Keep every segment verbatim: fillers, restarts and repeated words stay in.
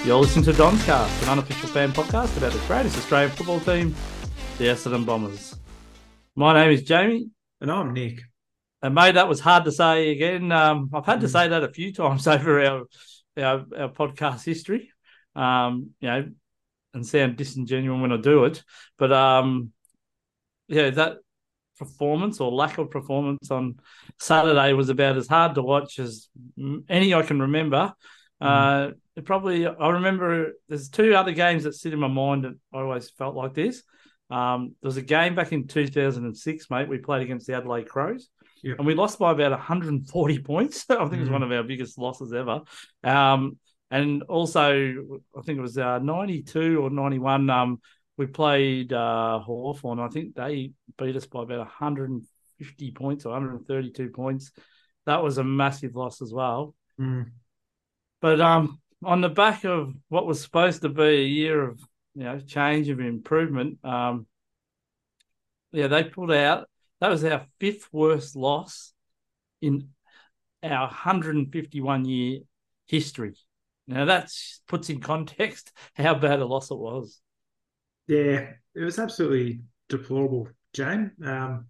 You're listening to Don's Cast, an unofficial fan podcast about the greatest Australian football team, the Essendon Bombers. My name is Jamie. And I'm Nick. And mate, that was hard to say again. Um, I've had to Mm. say that a few times over our our, our podcast history, um, you know, and sound disingenuous when I do it. But um, yeah, that performance or lack of performance on Saturday was about as hard to watch as any I can remember. Uh, it probably, I remember there's two other games that sit in my mind that I always felt like this. Um, there was a game back in two thousand six, mate. We played against the Adelaide Crows, Yep. and we lost by about one hundred forty points. I think Mm. it was one of our biggest losses ever. Um, and also, I think it was uh, ninety-two or ninety-one. Um, we played uh, Hawthorn. I think they beat us by about one hundred fifty points or one hundred thirty-two points. That was a massive loss as well. Mm. But um, on the back of what was supposed to be a year of you know change of improvement, um, yeah, they pulled out. That was our fifth worst loss in our one hundred fifty-one year history. Now that puts in context how bad a loss it was. Yeah, it was absolutely deplorable, Jane. Um,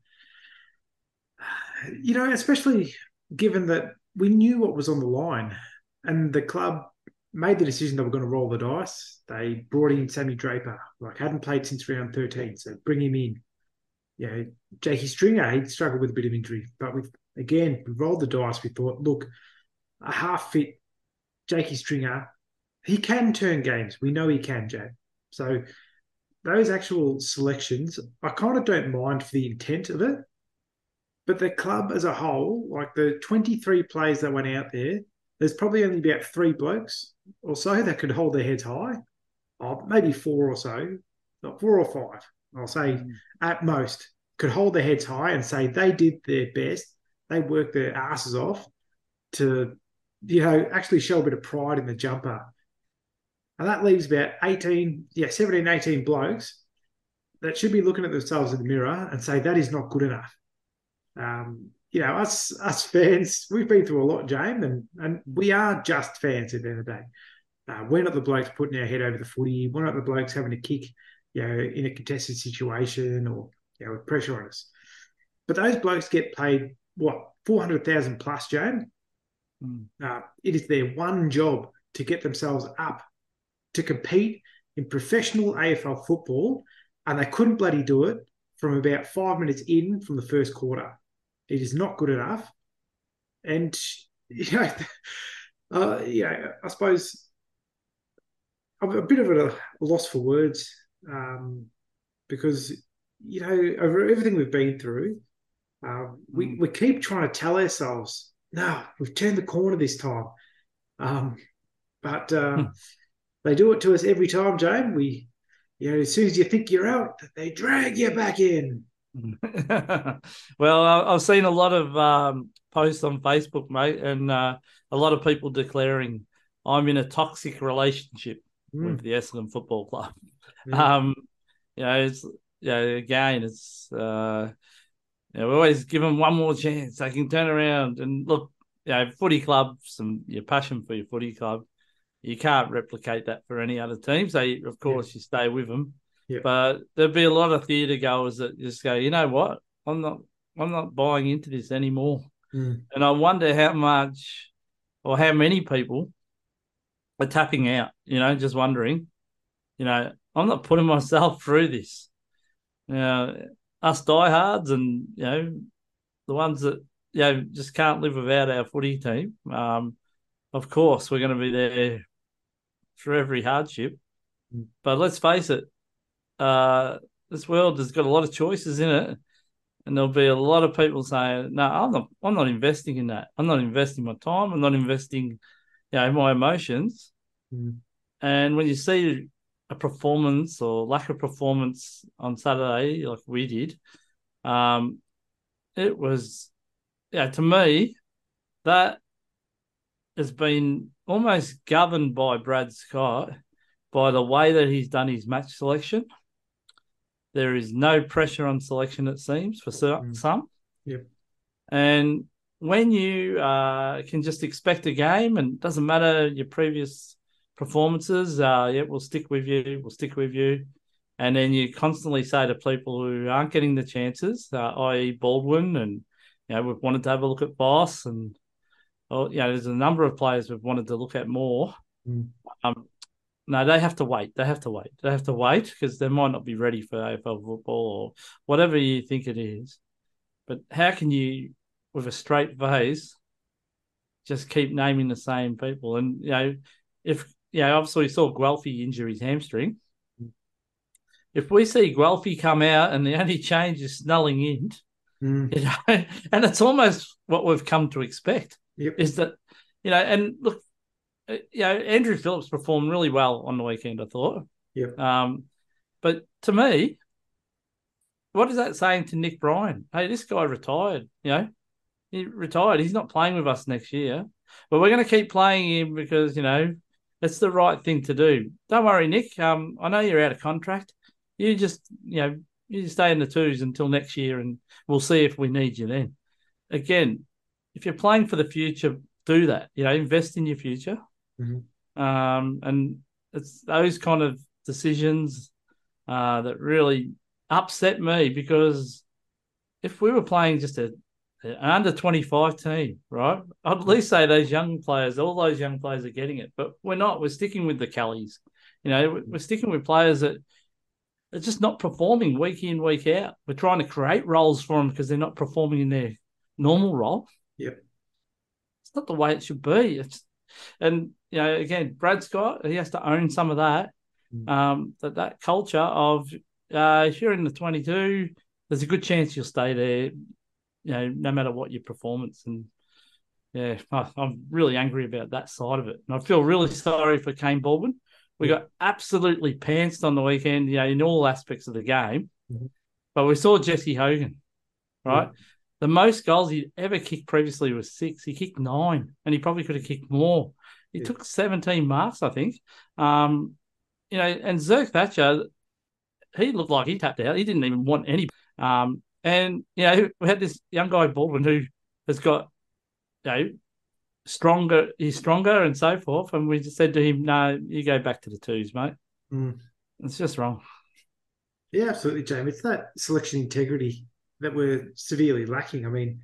you know, especially given that we knew what was on the line and the club made the decision that we're going to roll the dice. They brought in Sammy Draper, like hadn't played since round thirteen, so bring him in. You know, Jakey Stringer, he struggled with a bit of injury, but with again, we rolled the dice. We thought, look, a half fit Jakey Stringer, he can turn games. We know he can, Jay. So those actual selections, I kind of don't mind for the intent of it, but the club as a whole, like the twenty-three players that went out there, there's probably only about three blokes or so that could hold their heads high. Oh, maybe four or so, not four or five. I'll say mm. at most could hold their heads high and say they did their best. They worked their asses off to, you know, actually show a bit of pride in the jumper. And that leaves about eighteen, yeah, seventeen, eighteen blokes that should be looking at themselves in the mirror and say that is not good enough. Um, you know, us us fans, we've been through a lot, James, and, and we are just fans at the end of the day. Uh, we're not the blokes putting our head over the footy. We're not the blokes having a kick, you know, in a contested situation or, you know, with pressure on us. But those blokes get paid, what, four hundred thousand plus, James? Mm. Uh, it is their one job to get themselves up to compete in professional A F L football, and they couldn't bloody do it from about five minutes in from the first quarter. It is not good enough. And, you know, uh, you know I suppose I'm a bit of a loss for words um, because, you know, over everything we've been through, uh, we, mm. we keep trying to tell ourselves, no, we've turned the corner this time. Um, but uh, mm. they do it to us every time, Jane. We, you know, as soon as you think you're out, they drag you back in. Well, I've seen a lot of um, posts on Facebook, mate, and uh, a lot of people declaring I'm in a toxic relationship mm. with the Essendon Football Club. Yeah. Um, you know, it's you know, again, it's uh, you know, we always give them one more chance. They can turn around and look. You know, footy clubs and your passion for your footy club, you can't replicate that for any other team. So, of course, yeah. you stay with them. Yeah. But there'll be a lot of theatre goers that just go, you know what? I'm not I'm not buying into this anymore. Mm. And I wonder how much or how many people are tapping out, you know, just wondering, you know, I'm not putting myself through this. You know, us diehards and, you know, the ones that, you know, just can't live without our footy team. Um, of course, we're going to be there through every hardship. Mm. But let's face it, uh, this world has got a lot of choices in it, and there'll be a lot of people saying, "No, I'm not. I'm not investing in that. I'm not investing my time. I'm not investing, you know, my emotions." Mm. And when you see a performance or lack of performance on Saturday, like we did, um, it was, yeah, to me, that has been almost governed by Brad Scott by the way that he's done his match selection. There is no pressure on selection, it seems, for some. Mm. Yep. And when you uh, can just expect a game, and it doesn't matter your previous performances. Uh, yeah, we'll stick with you. We'll stick with you. And then you constantly say to people who aren't getting the chances, uh, that is. Baldwin, and you know we've wanted to have a look at Boss, and oh, you know there's a number of players we've wanted to look at more. Mm. Um, no, they have to wait. They have to wait. They have to wait because they might not be ready for A F L football or whatever you think it is. But how can you, with a straight face, just keep naming the same people? And you know, if you know, obviously we saw Guelphy injure his hamstring. If we see Guelphy come out and the only change is Snelling in, mm. you know, and it's almost what we've come to expect, yep. is that, you know, and look, you know, Andrew Phillips performed really well on the weekend, I thought. Yep. Um, but to me, what is that saying to Nick Bryan? Hey, this guy retired, you know, he retired. He's not playing with us next year, but we're going to keep playing him because, you know, it's the right thing to do. Don't worry, Nick. Um, I know you're out of contract. You just, you know, you just stay in the twos until next year and we'll see if we need you then. Again, if you're playing for the future, do that. You know, invest in your future. Mm-hmm. Um, and it's those kind of decisions uh, that really upset me, because if we were playing just a, an under twenty-five team, right, I'd at least say those young players, all those young players are getting it. But we're not. We're sticking with the Kellys. You know, we're sticking with players that are just not performing week in, week out. We're trying to create roles for them because they're not performing in their normal role. Yep. It's not the way it should be. It's, and, you know, again, Brad Scott, he has to own some of that, mm. um, that, that culture of uh, if you're in the twenty-two, there's a good chance you'll stay there, you know, no matter what your performance. And, yeah, I'm really angry about that side of it. And I feel really sorry for Kane Baldwin. We got absolutely pantsed on the weekend, you know, in all aspects of the game. Mm-hmm. But we saw Jesse Hogan, right? Mm-hmm. The most goals he'd ever kicked previously was six. He kicked nine, and he probably could have kicked more. He yeah. took seventeen marks, I think. Um, you know, and Zerk Thatcher, he looked like he tapped out. He didn't even want any. Um, and, you know, we had this young guy, Baldwin, who has got, you know, stronger, he's stronger and so forth. And we just said to him, no, you go back to the twos, mate. Mm. It's just wrong. Yeah, absolutely, James. It's that selection integrity that we're severely lacking. I mean,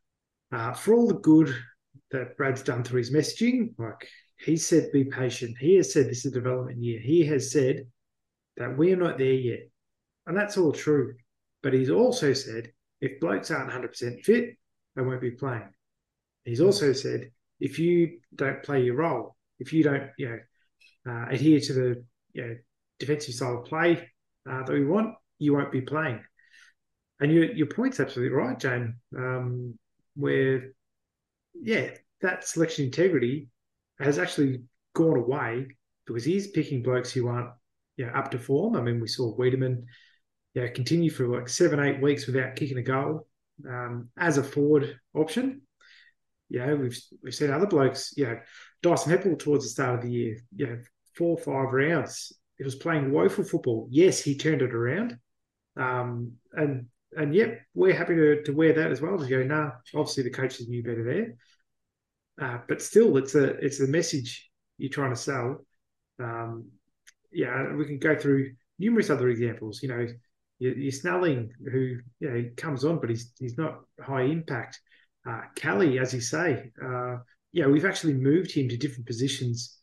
uh, for all the good that Brad's done through his messaging, like he said, be patient. He has said this is a development year. He has said that we are not there yet. And that's all true. But he's also said, if blokes aren't one hundred percent fit, they won't be playing. He's also said, if you don't play your role, if you don't, you know, uh, adhere to the, you know, defensive style of play uh, that we want, you won't be playing. And your your point's absolutely right, Jane. Um, where, yeah, that selection integrity has actually gone away because he's picking blokes who aren't, you know, up to form. I mean, we saw Wiedemann, you know, continue for like seven, eight weeks without kicking a goal um, as a forward option. You know, we've we've seen other blokes, you know, Dyson Heppel towards the start of the year, you know, four or five rounds. He was playing woeful football. Yes, he turned it around. Um, and, and yep, we're happy to, to wear that as well. To go, no, nah, obviously the coaches knew better there. Uh, but still, it's a it's a message you're trying to sell. Um, yeah, we can go through numerous other examples. You know, your, your Snelling, who, you know, comes on, but he's he's not high impact. Uh, Kelly, as you say, uh, yeah, we've actually moved him to different positions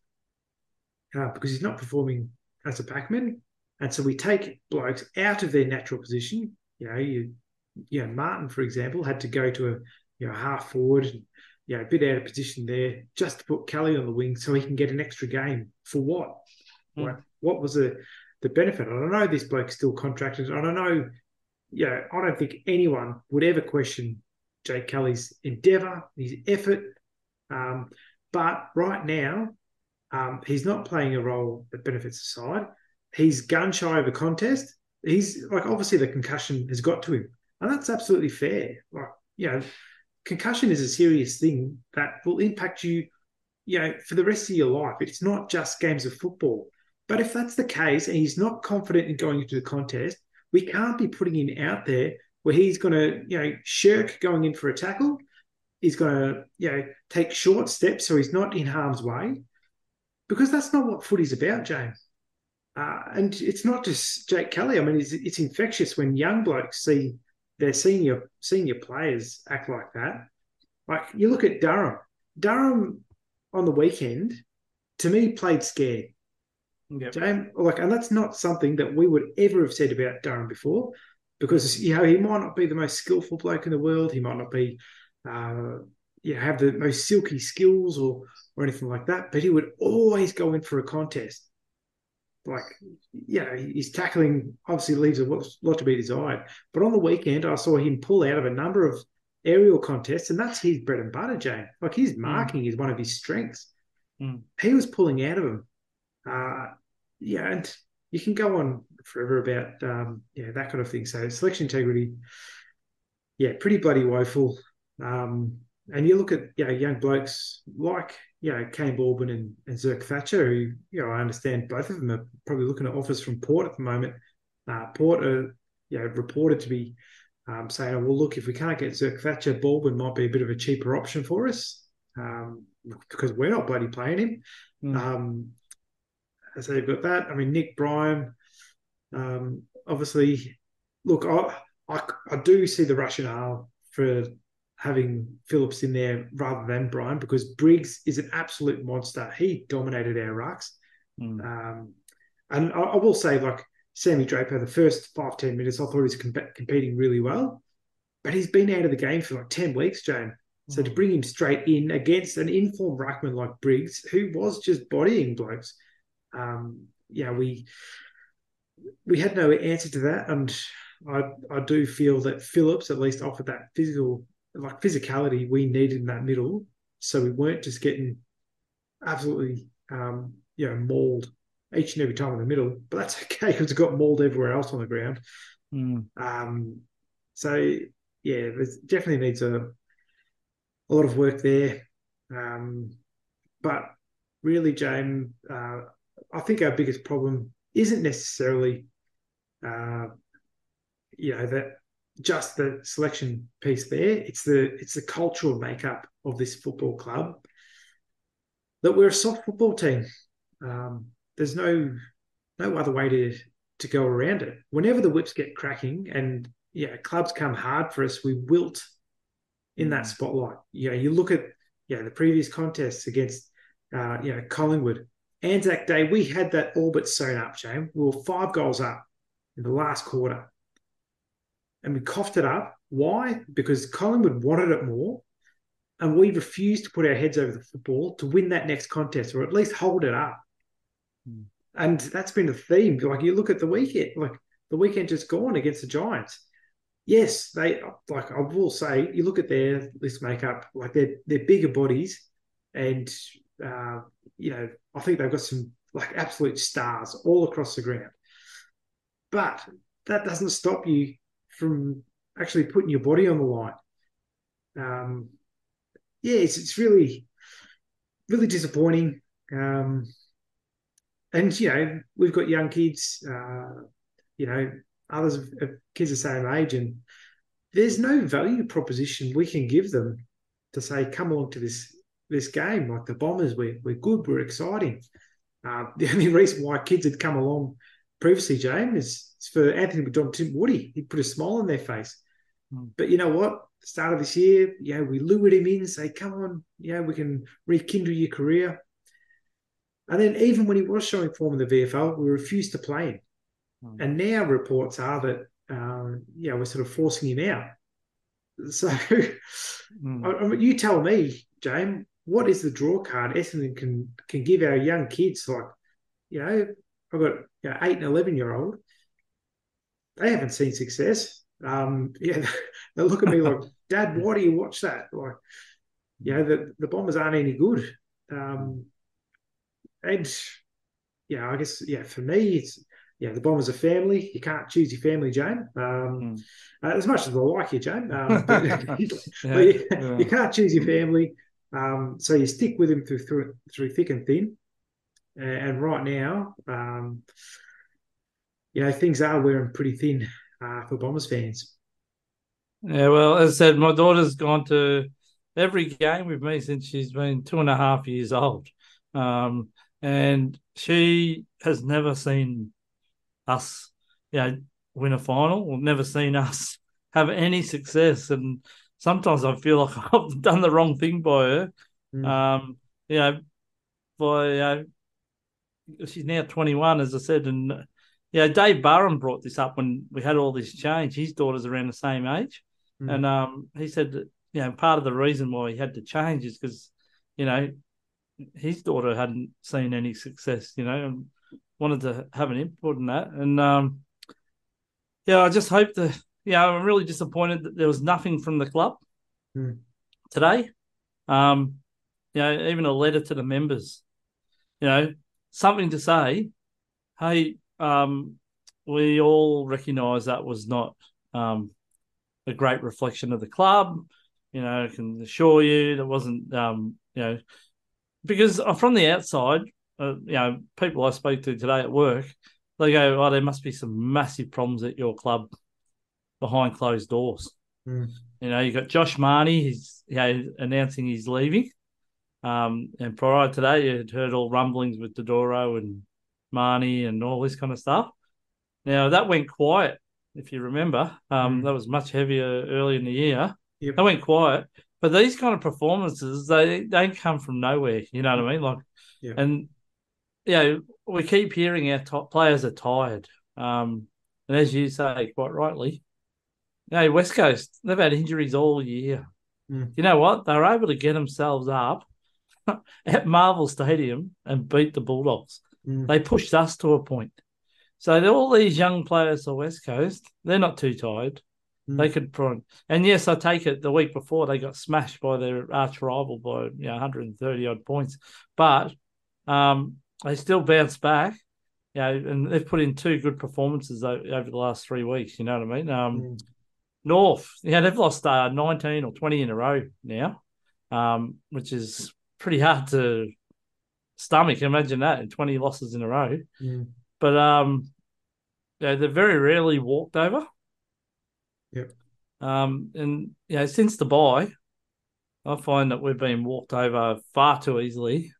uh, because he's not performing as a packman. And so we take blokes out of their natural position. You know, you, you know, Martin, for example, had to go to a, you know, half forward, and, you know, a bit out of position there just to put Kelly on the wing so he can get an extra game. For what? Mm. What, what was the, the benefit? I don't know this bloke's still contracted. I don't know, you know, I don't think anyone would ever question Jake Kelly's endeavour, his effort. Um, but right now, um, he's not playing a role that benefits the side. He's gun shy of a contest. He's like, obviously the concussion has got to him. And that's absolutely fair. Like, you know, concussion is a serious thing that will impact you, you know, for the rest of your life. It's not just games of football. But if that's the case and he's not confident in going into the contest, we can't be putting him out there where he's going to, you know, shirk going in for a tackle. He's going to, you know, take short steps so he's not in harm's way. because that's not what footy's about, James. Uh, and it's not just Jake Kelly. I mean, it's, it's infectious when young blokes see their senior senior players act like that. Like you look at Durham. Durham on the weekend, to me, played scared. Yep. James, like, and that's not something that we would ever have said about Durham before, because you know he might not be the most skillful bloke in the world. He might not be, uh, you know, have the most silky skills or or anything like that. But he would always go in for a contest. Like, you know, his tackling obviously leaves a lot to be desired. But on the weekend, I saw him pull out of a number of aerial contests, and that's his bread and butter, Jane. Like his marking mm. is one of his strengths. Mm. He was pulling out of them. Uh, yeah, and you can go on forever about um, yeah that kind of thing. So selection integrity, yeah, pretty bloody woeful. Um, and you look at you know, young blokes like you know Kane Baldwin and, and Zerk Thatcher, who you know I understand both of them are probably looking at offers from Port at the moment. Uh, Port are you know reported to be um, saying, oh, well, look, if we can't get Zerk Thatcher, Baldwin might be a bit of a cheaper option for us um, because we're not bloody playing him. Mm. Um, so you've got that. I mean, Nick Bryan, um, obviously, look, I, I I do see the rationale for having Phillips in there rather than Bryan, because Briggs is an absolute monster. He dominated our rucks. Mm. Um, and I, I will say, like, Sammy Draper, the first five, ten minutes, I thought he was comp- competing really well. But he's been out of the game for like ten weeks, Jane. Mm. So to bring him straight in against an informed ruckman like Briggs, who was just bodying blokes, um, yeah, we we had no answer to that. And I I do feel that Phillips at least offered that physical like physicality we needed in that middle, so we weren't just getting absolutely um, you know mauled each and every time in the middle. But that's okay because it got mauled everywhere else on the ground. Mm. Um, so yeah, there definitely needs a a lot of work there. Um, but really, James, uh, I think our biggest problem isn't necessarily uh, you know that. just the selection piece there. It's the it's the cultural makeup of this football club that we're a soft football team. Um, there's no no other way to to go around it. Whenever the whips get cracking and yeah, clubs come hard for us, we wilt in that spotlight. You know, you look at yeah the previous contests against uh, you know Collingwood, Anzac Day, we had that all but sewn up, Shane. We were five goals up in the last quarter. And we coughed it up. Why? Because Collingwood wanted it more, and we refused to put our heads over the football to win that next contest, or at least hold it up. Mm. And that's been a theme. Like you look at the weekend, like the weekend just gone against the Giants. Yes, they like I will say, you look at their list makeup, like they're they're bigger bodies, and uh, you know I think they've got some like absolute stars all across the ground. But that doesn't stop you from actually putting your body on the line. Um, yeah, it's, it's really, really disappointing. Um, and, you know, we've got young kids, uh, you know, others of, of kids the same age, and there's no value proposition we can give them to say, come along to this this game. Like the Bombers, we're, we're good, we're exciting. Uh, the only reason why kids had come along previously, James, is for Anthony McDonald, Tim Woody. He put a smile on their face. Mm. But you know what? The start of this year, you know, we lured him in, say, come on, you know, we can rekindle your career. And then even when he was showing form in the V F L, we refused to play him. Mm. And now reports are that, um, you know, we're sort of forcing him out. So mm. I, I mean, you tell me, James, what is the draw card Essendon can, can give our young kids? Like, you know, I've got you know, eight and eleven year old. They haven't seen success. Um, yeah, they look at me like, Dad, why do you watch that? Like, you know, the, the Bombers aren't any good. Um, and yeah, I guess yeah, for me, it's yeah, the Bombers are family. You can't choose your family, Jane. Um, mm. uh, as much as I like you, Jane, um, but, yeah, but you, yeah. you can't choose your family. Um, so you stick with them through through, through thick and thin. And right now, um, you know, things are wearing pretty thin uh, for Bombers fans. Yeah, well, as I said, my daughter's gone to every game with me since she's been two and a half years old. Um, and she has never seen us, you know, win a final, or never seen us have any success. And sometimes I feel like I've done the wrong thing by her. Mm. Um, you know, by uh, she's now twenty-one, as I said, and yeah, Dave Burham brought this up when we had all this change. His daughter's around the same age, Mm. and um, he said that, you know, part of the reason why he had to change is because, you know, his daughter hadn't seen any success, you know, and wanted to have an input in that. And um, yeah, I just hope that, yeah, I'm really disappointed that there was nothing from the club Mm. today. Um, you know, even a letter to the members, you know, something to say, hey, um, we all recognise that was not um, a great reflection of the club. You know, I can assure you that wasn't, um, you know, because from the outside, uh, you know, people I spoke to today at work, they go, oh, there must be some massive problems at your club behind closed doors. Mm. You know, you got Josh Marnie, he's, you know, announcing he's leaving. Um, and prior to that, you had heard all rumblings with Dodoro and Marnie and all this kind of stuff. Now, that went quiet, if you remember. Um, Mm. that was much heavier early in the year. Yep. That went quiet. But these kind of performances, they they come from nowhere. You know what I mean? Like, Yep. and you know, we keep hearing our top players are tired. Um, and as you say, quite rightly, you know, West Coast, they've had injuries all year. Mm. You know what? They were able to get themselves up at Marvel Stadium and beat the Bulldogs. Mm. They pushed us to a point. So all these young players on West Coast, they're not too tired. Mm. They could prime. And yes, I take it the week before they got smashed by their arch rival by, you know, one hundred thirty odd points. But um, they still bounced back. You know, and they've put in two good performances over the last three weeks. You know what I mean? Um, Mm. North, yeah, they've lost uh, nineteen or twenty in a row now, um, which is pretty hard to stomach. Imagine that, twenty losses in a row. Mm. But um, yeah, they're very rarely walked over. Yep. Um, and you know, since the bye, I find that we've been walked over far too easily.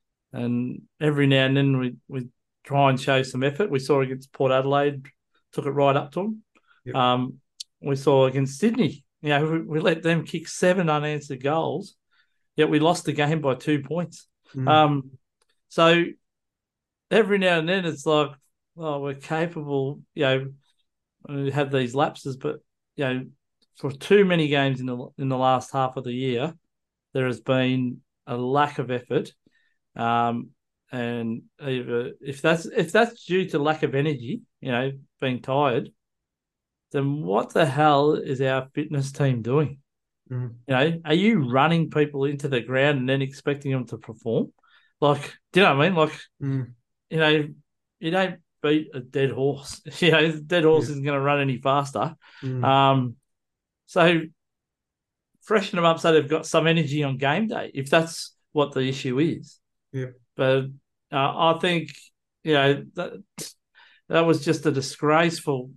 And every now and then we, we try and show some effort. We saw against Port Adelaide, took it right up to them. Yep. Um, we saw against Sydney, you know, we, we let them kick seven unanswered goals, yet we lost the game by two points. Mm. Um, so every now and then it's like, oh, we're capable, you know, we have these lapses, but you know, for too many games in the in the last half of the year, there has been a lack of effort. Um, and if that's if that's due to lack of energy, you know, being tired, then what the hell is our fitness team doing? Mm. You know, are you running people into the ground and then expecting them to perform? Like, do you know what I mean? Like, Mm. you know, you don't beat a dead horse. You know, the dead horse Yeah. isn't going to run any faster. Mm. Um, so freshen them up so they've got some energy on game day, if that's what the issue is. Yeah. But uh, I think, you know, that that was just a disgraceful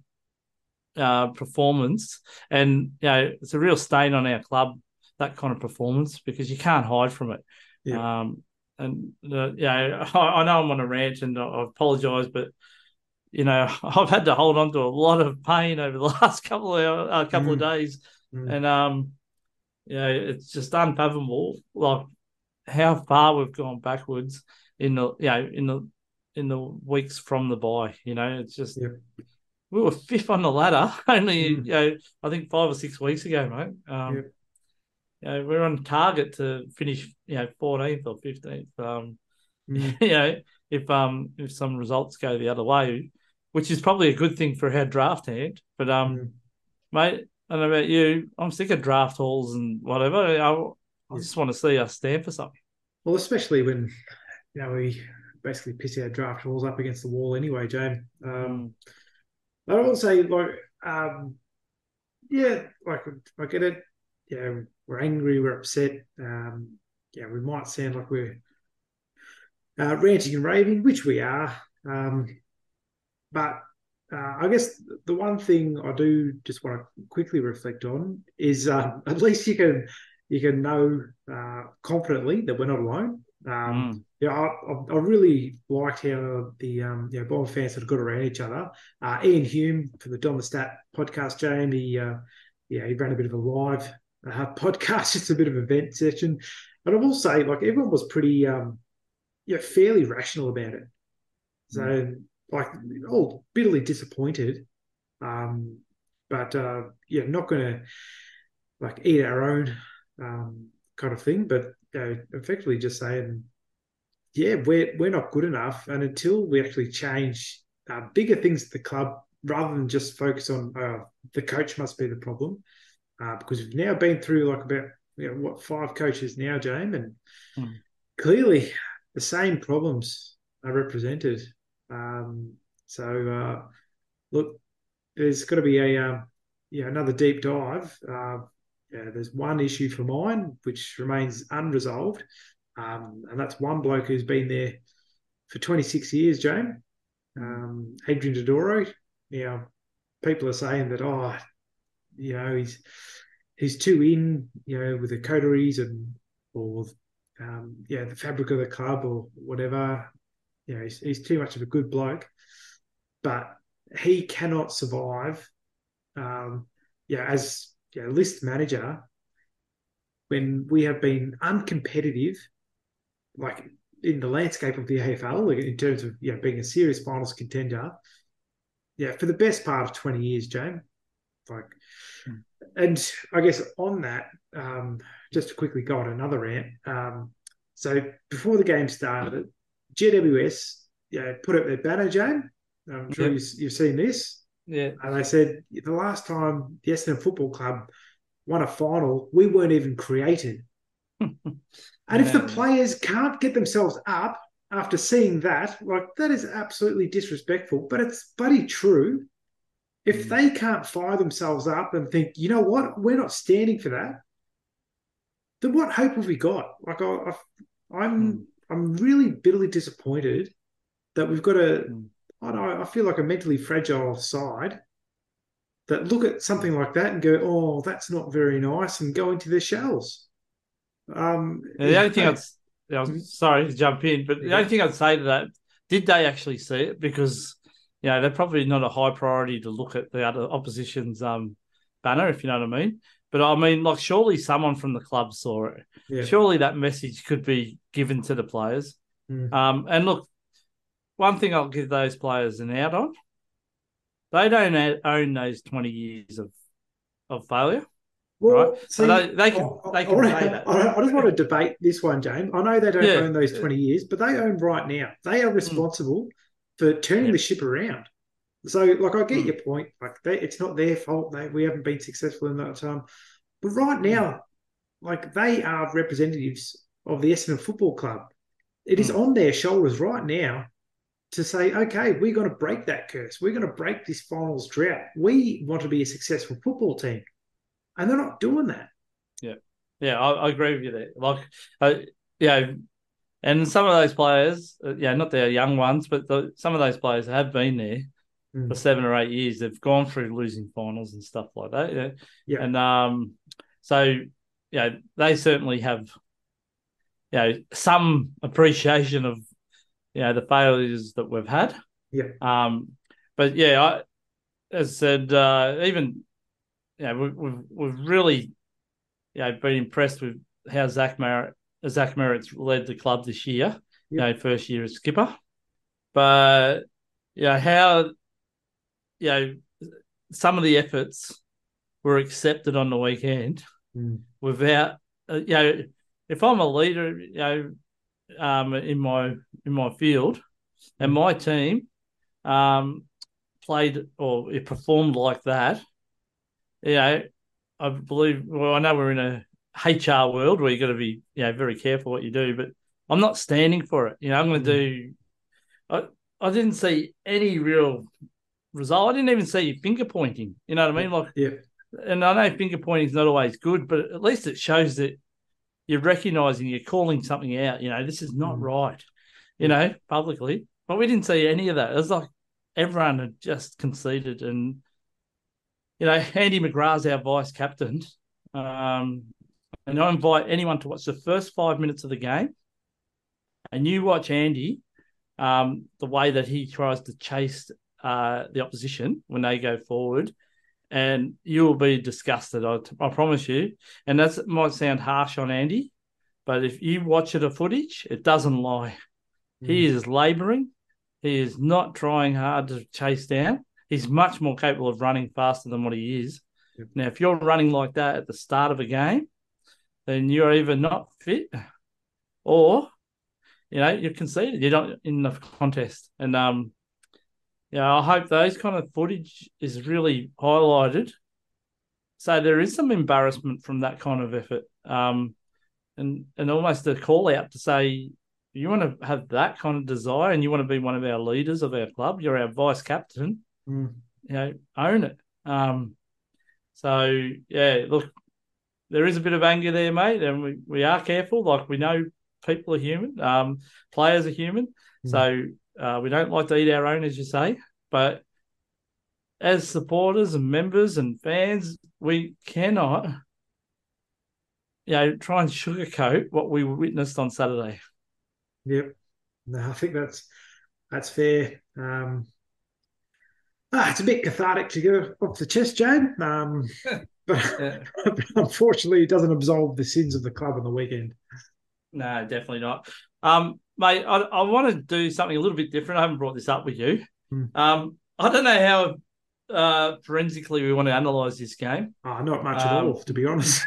uh, performance, and you know, it's a real stain on our club, that kind of performance, because you can't hide from it. Yeah. Um, and uh, you know, I, I know I'm on a rant, and I, I apologise, but you know, I've had to hold on to a lot of pain over the last couple of uh, couple Mm. of days, Mm. and um, you know, it's just unfathomable, like how far we've gone backwards in the, you know, in the in the weeks from the bye. You know, it's just. Yep. We were fifth on the ladder only, Mm. you know, I think five or six weeks ago, mate. Um, Yep. you know, we're on target to finish, you know, fourteenth or fifteenth. Um, Mm. you know, if um if some results go the other way, which is probably a good thing for our draft hand. But um, Mm. mate, I don't know about you. I'm sick of draft halls and whatever. I, I Yeah. just want to see us stand for something. Well, especially when, you know, we basically piss our draft halls up against the wall anyway, James. Um, Mm. I will say, like, um, yeah, like I get it. Yeah, we're angry, we're upset. Um, yeah, we might sound like we're uh, ranting and raving, which we are. Um, but uh, I guess the one thing I do just want to quickly reflect on is uh, at least you can you can know uh, confidently that we're not alone. Um, Mm. yeah, I, I really liked how the um, yeah, Bomber fans sort of got around each other. Uh, Ian Hume for the Don the Stat podcast, James, he uh, yeah, he ran a bit of a live uh, podcast, just a bit of a vent session. But I will say, like everyone was pretty um, yeah, fairly rational about it. Mm. So like all bitterly disappointed, um, but uh, yeah, not going to like eat our own um, kind of thing, but you know, effectively just saying, yeah, we're we're not good enough, and until we actually change uh, bigger things at the club, rather than just focus on uh, the coach must be the problem, uh, because we've now been through like about you know, what five coaches now, James, and Mm. clearly the same problems are represented. Um, so uh, look, there's got to be a um, yeah another deep dive. Uh, yeah, there's one issue for mine which remains unresolved, um, and that's one bloke who's been there for twenty-six years, James. Mm. Um, Adrian Dodoro. Now, people are saying that oh, you know, he's he's too in, you know, with the coteries and or um, yeah, the fabric of the club or whatever. You know, he's, he's too much of a good bloke, but he cannot survive. Um, yeah, as yeah, list manager when we have been uncompetitive, like in the landscape of the A F L, like in terms of yeah being a serious finals contender. Yeah, for the best part of twenty years, James. Like, Mm. and I guess on that, um, just to quickly go on another rant. Um, so before the game started, G W S yeah put up their banner, James. I'm sure you, Yep. you've seen this. Yeah. And they said the last time the Essendon Football Club won a final, we weren't even created. And if the Yeah. players can't get themselves up after seeing that, like that is absolutely disrespectful, but it's bloody true. If Mm. they can't fire themselves up and think, you know what, we're not standing for that, then what hope have we got? Like I, I Mm. I'm I'm really bitterly disappointed that we've got a Mm. I don't know, I feel like a mentally fragile side that look at Mm. something like that and go, oh, that's not very nice, and go into their shells. Um, Now, the you only thing know, I'd, I was sorry to jump in, but the only yeah, thing I'd say to that, did they actually see it? Because, you know, they're probably not a high priority to look at the other opposition's um, banner, if you know what I mean. But I mean, like, surely someone from the club saw it. yeah. Surely that message could be given to the players. Mm. Um, and look, one thing I'll give those players an out on, they don't own those twenty years of, of failure, right? Well, So they, see, they I, can they I, can say that. I, I just want to debate this one, James. I know they don't Yeah. own those twenty years, but they own right now. They are Mm. responsible for turning Yeah. the ship around. So, like, I get Mm. your point. Like, they, it's not their fault. They, we haven't been successful in that time. But right Mm. now, like, they are representatives of the Essendon Football Club. It is Mm. on their shoulders right now to say, okay, we're going to break that curse. We're going to break this finals drought. We want to be a successful football team. And they're not doing that. Yeah, yeah, I, I agree with you there. Like, uh, yeah, and some of those players, uh, yeah, not the young ones, but the, some of those players have been there for Mm. seven or eight years. They've gone through losing finals and stuff like that. Yeah, Yeah. and um, so yeah, they certainly have, you know, some appreciation of you know the failures that we've had. Yeah. Um, but yeah, I as I said, uh, even yeah, we, we've we've really you know, been impressed with how Zach Merritt, Zach Merritt's led the club this year. You Yep. know, first year as skipper, but you know how you know some of the efforts were accepted on the weekend Mm. without uh, you know if I'm a leader, you know, um, in my in my field and Mm. my team um played or it performed like that, you know, I believe. Well, I know we're in a H R world where you got to be, you know, very careful what you do. But I'm not standing for it. You know, I'm going to Mm. do. I I didn't see any real result. I didn't even see finger pointing. You know what I mean? Like, Yeah. and I know finger pointing is not always good, but at least it shows that you're recognizing, you're calling something out. You know, this is not Mm. right. You Yeah. know, publicly. But we didn't see any of that. It was like everyone had just conceded and you know, Andy McGrath's our vice captain. Um, and I invite anyone to watch the first five minutes of the game And you watch Andy, um, the way that he tries to chase uh, the opposition when they go forward, and you will be disgusted, I, I promise you. And that might sound harsh on Andy, but if you watch it a footage, it doesn't lie. Mm. He is labouring. He is not trying hard to chase down. He's much more capable of running faster than what he is. Yep. Now, if you're running like that at the start of a game, then you're either not fit or, you know, you're conceded. You're not in the contest. And, um, yeah, I hope those kind of footage is really highlighted. So there is some embarrassment from that kind of effort. Um, and, and almost a call out to say, you want to have that kind of desire and you want to be one of our leaders of our club, you're our vice captain, mm. you know, own it. Um, so, yeah, look, there is a bit of anger there, mate, and we, we are careful. Like, we know people are human, um, players are human, mm. so uh, we don't like to eat our own, as you say, but as supporters and members and fans, we cannot, you know, try and sugarcoat what we witnessed on Saturday. Yep. No, I think that's that's fair. Um, ah, it's a bit cathartic to go off the chest, Jane. Um, but, yeah. but unfortunately, it doesn't absolve the sins of the club on the weekend. No, definitely not. Um, mate, I, I want to do something a little bit different. I haven't brought this up with you. Hmm. Um, I don't know how uh, forensically we want to analyse this game. Oh, not much um, at all, to be honest.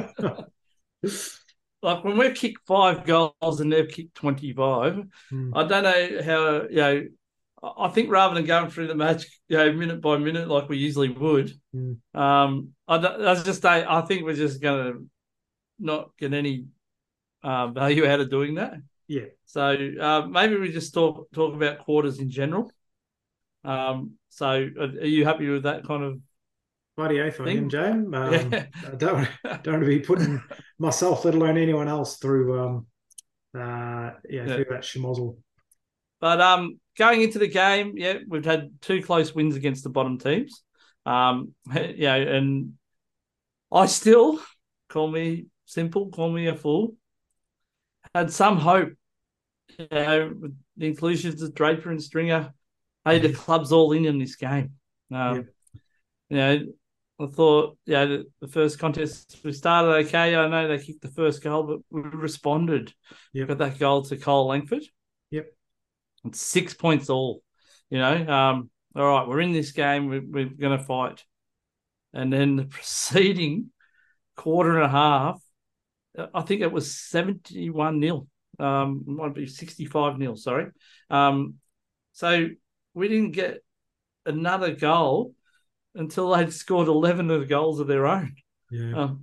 Like, when we've kicked five goals and they've kicked twenty-five, mm. I don't know how, you know, I think rather than going through the match, you know, minute by minute like we usually would, mm. um, I, I just I, I think we're just going to not get any uh, value out of doing that. Yeah. So uh, maybe we just talk talk about quarters in general. Um, so are, are you happy with that kind of Bloody oath I am, Jane. Um, yeah. I don't, don't want to be putting myself, let alone anyone else, through um, uh, yeah, yeah. through that schmozzle. But um, going into the game, yeah, we've had two close wins against the bottom teams. Um, yeah, and I still, call me simple, call me a fool, had some hope, you know, with the inclusions of Draper and Stringer. Hey, the club's all in in this game. Um, yeah. You know, I thought, yeah, the, the first contest, we started okay. I know they kicked the first goal, but we responded. Yep. Got that goal to Cole Langford. Yep. It's six points all, you know. Um, all right, we're in this game. We, we're going to fight. And then the preceding quarter and a half, I think it was seventy-one nil. Um, it might be sixty-five nil, sorry. Um, so we didn't get another goal until they'd scored eleven of the goals of their own. Yeah. Um,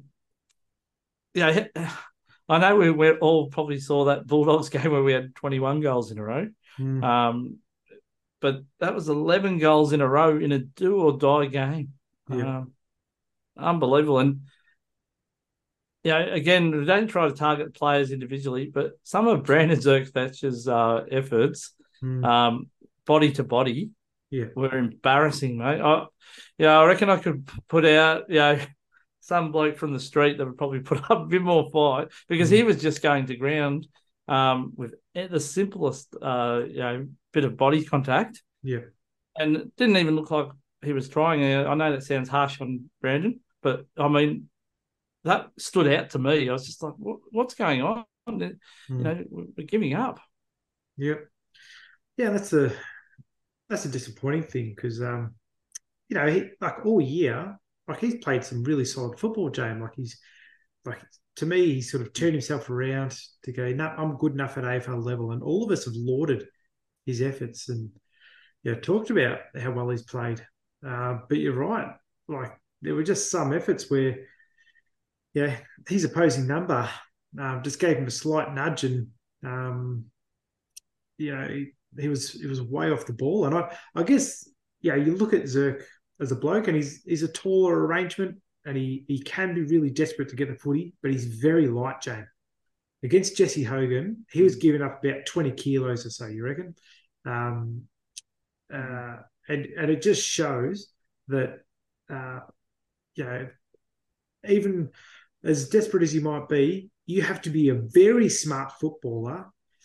yeah, I know we, we all probably saw that Bulldogs game where we had twenty-one goals in a row. Mm. Um, but that was eleven goals in a row in a do or die game. Yeah. Um, unbelievable. And, you know, again, we don't try to target players individually, but some of Brandon Zerk-Thatcher's uh, efforts, mm. um, body to body, yeah. were embarrassing, mate. I, yeah, I reckon I could put out, you know, some bloke from the street that would probably put up a bit more fight because mm. he was just going to ground um, with the simplest, uh, you know, bit of body contact. Yeah. And it didn't even look like he was trying. I know that sounds harsh on Brandon, but, I mean, that stood out to me. I was just like, what, what's going on? Mm. You know, we're giving up. Yeah. Yeah, that's a... That's a disappointing thing because, um, you know, he, like all year, like he's played some really solid football, James. Like he's, like to me, he's sort of turned himself around to go, no, I'm good enough at A F L level. And all of us have lauded his efforts and, you know, talked about how well he's played. Uh, but you're right. Like there were just some efforts where, yeah, his opposing number um, just gave him a slight nudge and, um, you know, he, He was he was way off the ball, and I I guess yeah, you look at Zerk as a bloke, and he's he's a taller arrangement, and he he can be really desperate to get the footy, but he's very light, Jane. Against Jesse Hogan, he was giving up about twenty kilos or so. You reckon? Um, uh, and and it just shows that uh, you know, even as desperate as you might be, you have to be a very smart footballer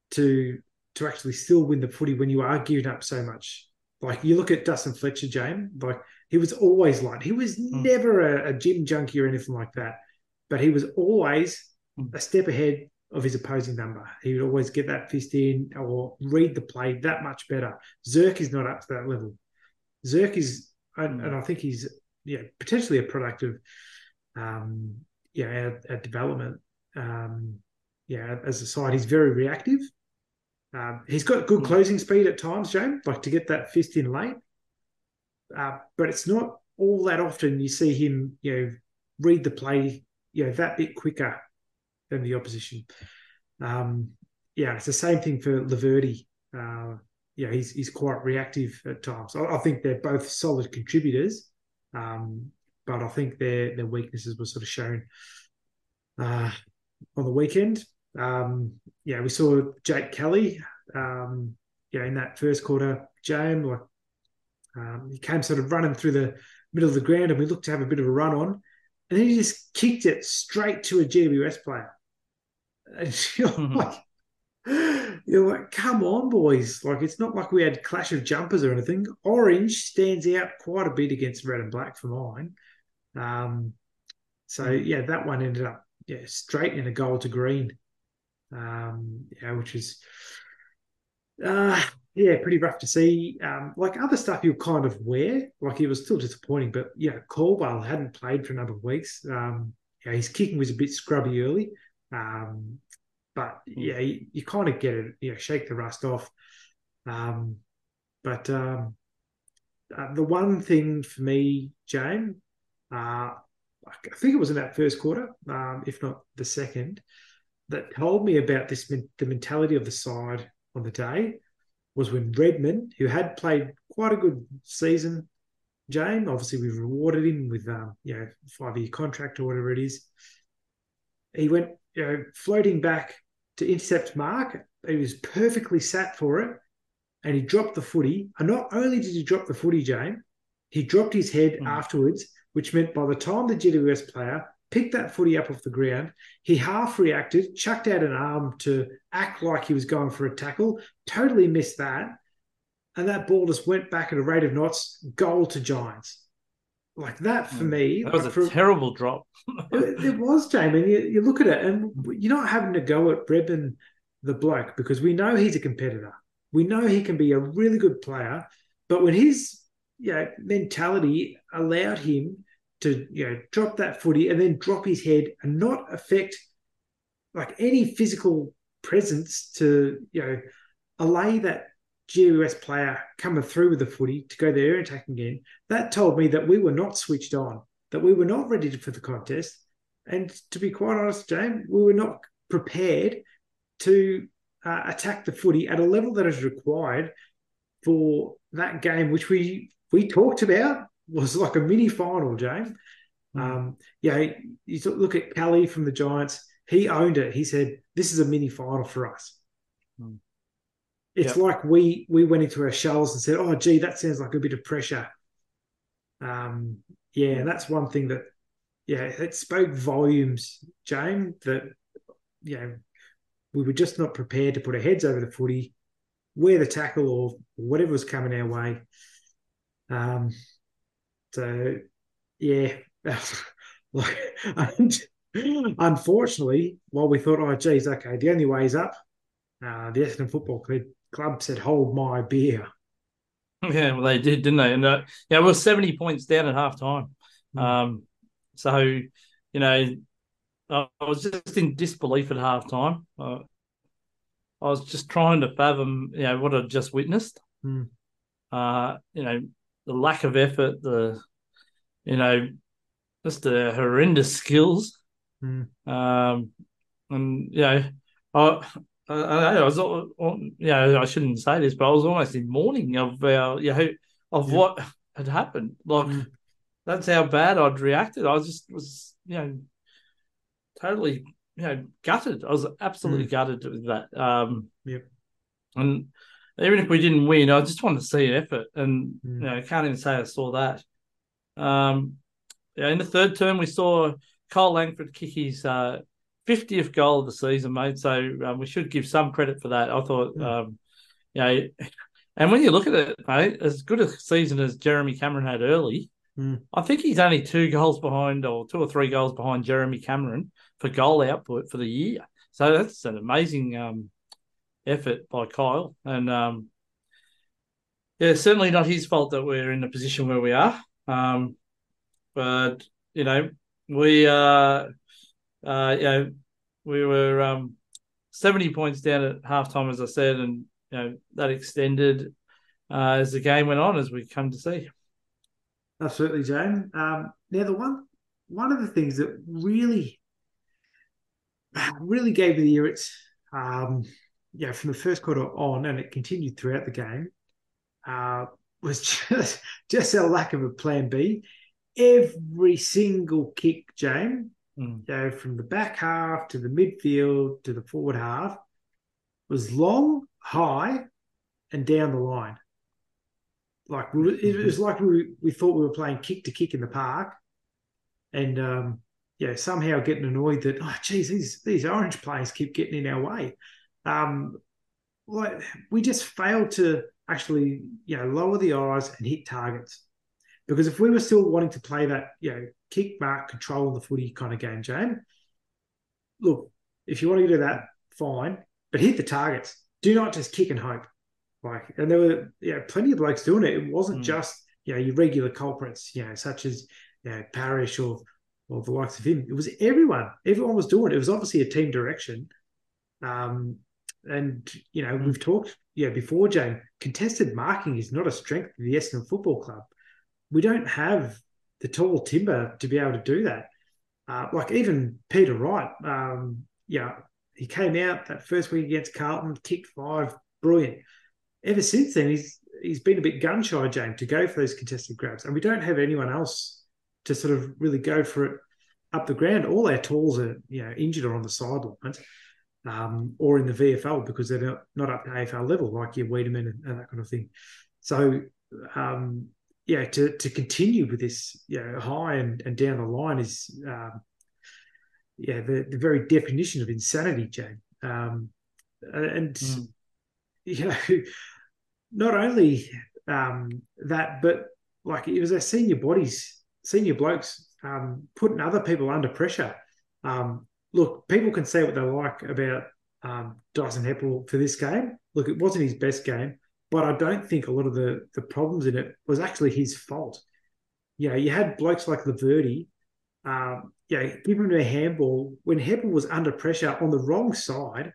to to actually still win the footy when you are giving up so much. Like you look at Dustin Fletcher, James, like he was always like, he was Mm. never a, a gym junkie or anything like that, but he was always Mm. a step ahead of his opposing number. He would always get that fist in or read the play that much better. Zerk is not up to that level. Zerk is, and, Mm. and I think he's yeah potentially a product of um, yeah our, our development. Um, yeah, as a side, he's very reactive. Um, he's got good Mm. closing speed at times, James, like to get that fist in late. Uh, but it's not all that often you see him, you know, read the play, you know, that bit quicker than the opposition. Um, yeah, it's the same thing for Laverty. Uh, yeah, he's he's quite reactive at times. I, I think they're both solid contributors, um, but I think their their weaknesses were sort of shown uh, on the weekend. Um, yeah, we saw Jake Kelly. Um, yeah, in that first quarter, James, like um, he came sort of running through the middle of the ground, and we looked to have a bit of a run on, and then he just kicked it straight to a G W S player. And you're Mhm. like, you're like, come on, boys! Like it's not like we had clash of jumpers or anything. Orange stands out quite a bit against red and black for mine. Um, so Mm. yeah, that one ended up yeah straight in a goal to green. Um, yeah, which is uh, yeah, pretty rough to see. Um, like other stuff you'll kind of wear, like it was still disappointing, but yeah, Caldwell hadn't played for a number of weeks. Um, yeah, his kicking was a bit scrubby early, um, but Mm. yeah, you, you kind of get it, you know, shake the rust off. Um, but um, uh, the one thing for me, Jane, uh, I think it was in that first quarter, um, if not the second, that told me about this the mentality of the side on the day was when Redmond, who had played quite a good season, Jane, obviously we've rewarded him with um, you know five year contract or whatever it is. He went you know floating back to intercept Mark. He was perfectly sat for it, and he dropped the footy. And not only did he drop the footy, Jane, he dropped his head Mm. afterwards, which meant by the time the G W S player picked that footy up off the ground, he half reacted, chucked out an arm to act like he was going for a tackle, totally missed that. And that ball just went back at a rate of knots, goal to Giants. Like that for Mm. me, That was like a for terrible drop. it, it was, Jamie. You, you look at it, and you're not having to go at Brebin, the bloke, because we know he's a competitor. We know he can be a really good player, but when his you know, mentality allowed him to you know drop that footy and then drop his head and not affect like any physical presence to you know allay that G W S player coming through with the footy to go there and attack again, that told me that we were not switched on, that we were not ready for the contest. And to be quite honest, James, we were not prepared to uh, attack the footy at a level that is required for that game, which we we talked about was like a mini final, James. Mm. Um, yeah, you look at Kelly from the Giants. He owned it. He said, "This is a mini final for us." Mm. It's Yep. like we we went into our shells and said, "Oh, gee, that sounds like a bit of pressure." Um, yeah, and that's one thing that yeah, it spoke volumes, James. That you know we were just not prepared to put our heads over the footy, wear the tackle, or whatever was coming our way. Um, so yeah, like unfortunately, while we thought, "Oh, geez, okay, the only way is up," uh, the Essendon Football Club said, "Hold my beer." Yeah, well, they did, didn't they? And uh, yeah, we were seventy points down at half time. Mm. Um, so, you know, I was just in disbelief at half time. Uh, I was just trying to fathom, you know, what I'd just witnessed. Mm. Uh, you know, the lack of effort, the, you know, just the horrendous skills. Mm. Um, and, you know, I, I, I was, you know, I shouldn't say this, but I was almost in mourning of, uh, you know, of Yep. what had happened. Like, Mm. that's how bad I'd reacted. I just was, you know, totally, you know, gutted. I was absolutely Mm. gutted with that. Um, Yep. and even if we didn't win, I just wanted to see effort. And, you Mm. know, I can't even say I saw that. Um, yeah, in the third term, we saw Cole Langford kick his uh, fiftieth goal of the season, mate. So um, we should give some credit for that. I thought, Mm. um, you know, and when you look at it, mate, as good a season as Jeremy Cameron had early, Mm. I think he's only two goals behind, or two or three goals behind Jeremy Cameron for goal output for the year. So that's an amazing um, effort by Kyle, and um, yeah, certainly not his fault that we're in the position where we are. Um, but you know, we uh, uh, you know, we were um, seventy points down at halftime, as I said, and you know that extended uh, as the game went on, as we come to see. Absolutely, Jane. Um, now, the one one of the things that really really gave me the irrits, um, yeah, from the first quarter on, and it continued throughout the game, uh, was just just our lack of a plan B. Every single kick, Jane, Mm. you know, from the back half to the midfield to the forward half, was long, high, and down the line. Like we were, it was like we we thought we were playing kick to kick in the park, and um, yeah, somehow getting annoyed that oh, geez, these these orange players keep getting in our way. Um, like we just failed to actually, you know, lower the eyes and hit targets. Because if we were still wanting to play that, you know, kick, mark, control the footy kind of game, Jane, look, if you want to do that, fine, but hit the targets. Do not just kick and hope. Like, and there were, you know, plenty of blokes doing it. It wasn't Mm. just, you know, your regular culprits, you know, such as, you know, Parrish or or the likes of him. It was everyone. Everyone was doing it. It was obviously a team direction. Um, and you know, Mm. we've talked, yeah, before, Jane. Contested marking is not a strength of the Essendon Football Club. We don't have the tall timber to be able to do that. Uh, like even Peter Wright, um, yeah, he came out that first week against Carlton, kicked five, brilliant. Ever since then, he's he's been a bit gun shy, James, to go for those contested grabs, and we don't have anyone else to sort of really go for it up the ground. All our talls are, you know, injured or on the sidelines, um, or in the V F L because they're not, not up to A F L level, like your Wiedemann and, and that kind of thing. So, um, yeah, to to continue with this, you know, high and, and down the line is, um, yeah, the, the very definition of insanity, Jane. Um, and Mm. you know, not only um, that, but like it was our senior bodies, senior blokes um, putting other people under pressure. Um, look, people can say what they like about um, Dyson Heppel for this game. Look, it wasn't his best game, but I don't think a lot of the, the problems in it was actually his fault. You know, you had blokes like Laverty, um, you know, give him a handball when Heppel was under pressure on the wrong side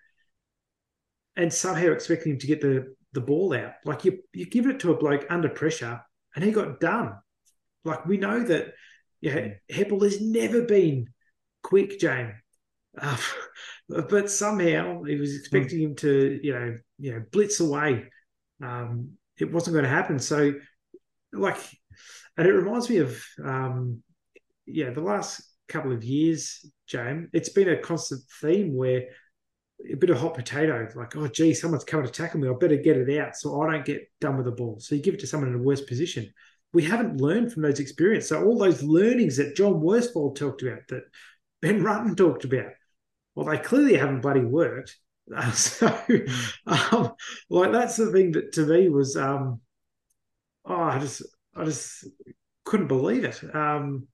and somehow expecting him to get the, the ball out. Like you, you give it to a bloke under pressure and he got done. Like we know that, yeah, Mm. Heppel has never been quick, Jane. Uh, but somehow he was expecting him to, you know, you know, blitz away. Um, it wasn't going to happen. So, like, and it reminds me of, um, yeah, the last couple of years, Jane. It's been a constant theme where a bit of hot potato, like, oh, gee, someone's coming to tackle me. I better get it out so I don't get done with the ball. So you give it to someone in a worse position. We haven't learned from those experiences. So all those learnings that John Worsfold talked about, that Ben Rutten talked about, well, they clearly haven't bloody worked. Uh, so, um, like, that's the thing that to me was, um, oh, I just, I just couldn't believe it. Um,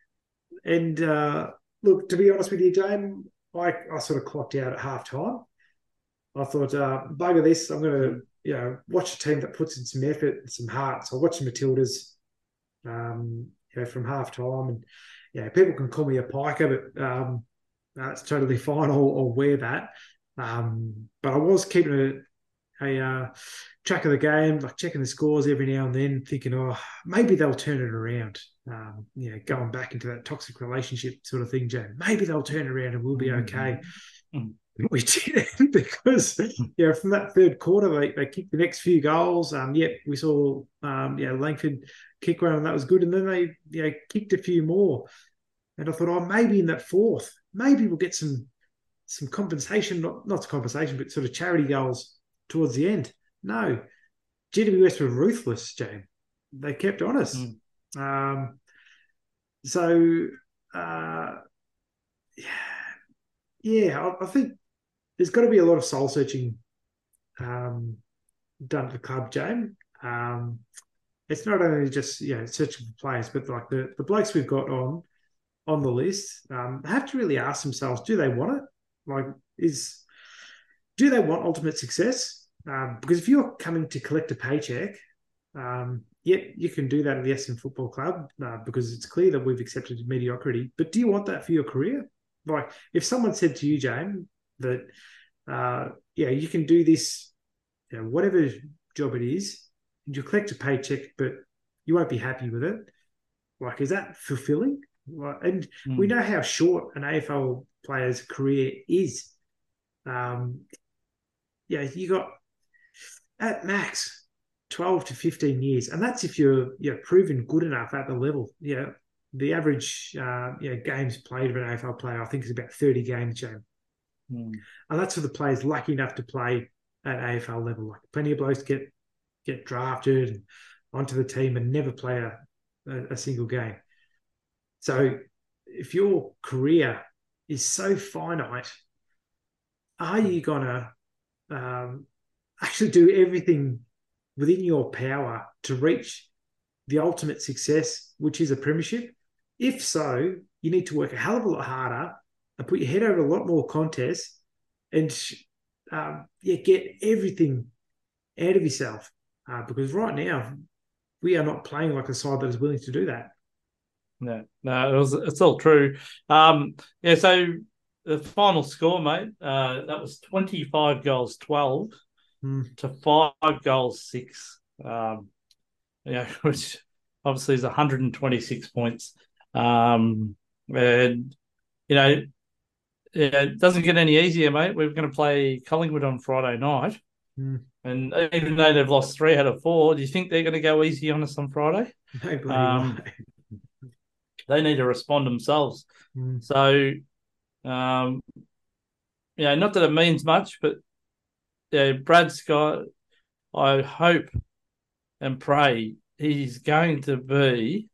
and uh, look, to be honest with you, Jane, I, I sort of clocked out at half time. I thought, uh, bugger this, I'm going to, you know, watch a team that puts in some effort and some heart. So I watched the Matildas, um, you know, from half time. And, yeah, people can call me a piker, but um, that's totally fine. I'll, I'll wear that. Um, but I was keeping a, a uh, track of the game, like checking the scores every now and then, thinking, oh, maybe they'll turn it around. Um, you know, going back into that toxic relationship sort of thing, Jen. Maybe they'll turn it around and we'll be okay. Mm-hmm. We didn't because, you know, from that third quarter, they, they kicked the next few goals. Um, yep, we saw, um, yeah, Langford kick one, and that was good. And then they, you know, kicked a few more. And I thought, oh, maybe in that fourth, maybe we'll get some some compensation, not not compensation, but sort of charity goals towards the end. No, G W S were ruthless, James. They kept on us. Mm. Um, so, uh, yeah. yeah, I, I think there's got to be a lot of soul searching um, done at the club, James. Um, it's not only just you know searching for players, but like the the blokes we've got on on the list um, have to really ask themselves: do they want it? Like, is do they want ultimate success? Um, because if you're coming to collect a paycheck, um, yeah, you can do that at the Essendon Football Club uh, because it's clear that we've accepted mediocrity. But do you want that for your career? Like, if someone said to you, Jane, that uh, yeah, you can do this, you know, whatever job it is, you collect a paycheck, but you won't be happy with it. Like, is that fulfilling? Like, and we Mm. know how short an A F L player's career is. Um, yeah, you got at max twelve to fifteen years, and that's if you're you're proven good enough at the level. Yeah, the average uh, yeah games played of an A F L player, I think, is about thirty games, James. Mm. And that's for the players lucky enough to play at A F L level. Like plenty of blokes get get drafted and onto the team and never play a, a, a single game. So if your career is so finite, are you gonna um, actually do everything within your power to reach the ultimate success, which is a premiership? If so, you need to work a hell of a lot harder and put your head over a lot more contests and um, yeah, get everything out of yourself. Uh, because right now, we are not playing like a side that is willing to do that. No, no, it was, it's all true. Um, yeah, so the final score, mate, uh, that was twenty-five goals, twelve Mm. to five goals, six. Um, yeah, which obviously is one hundred twenty-six points. Um, and, you know, yeah, it doesn't get any easier, mate. We're going to play Collingwood on Friday night. Mm. And even though they've lost three out of four, do you think they're going to go easy on us on Friday? No bloody Um, way. they need to respond themselves. Mm. So, um, yeah, not that it means much, but yeah, Brad Scott, I hope and pray he's going to be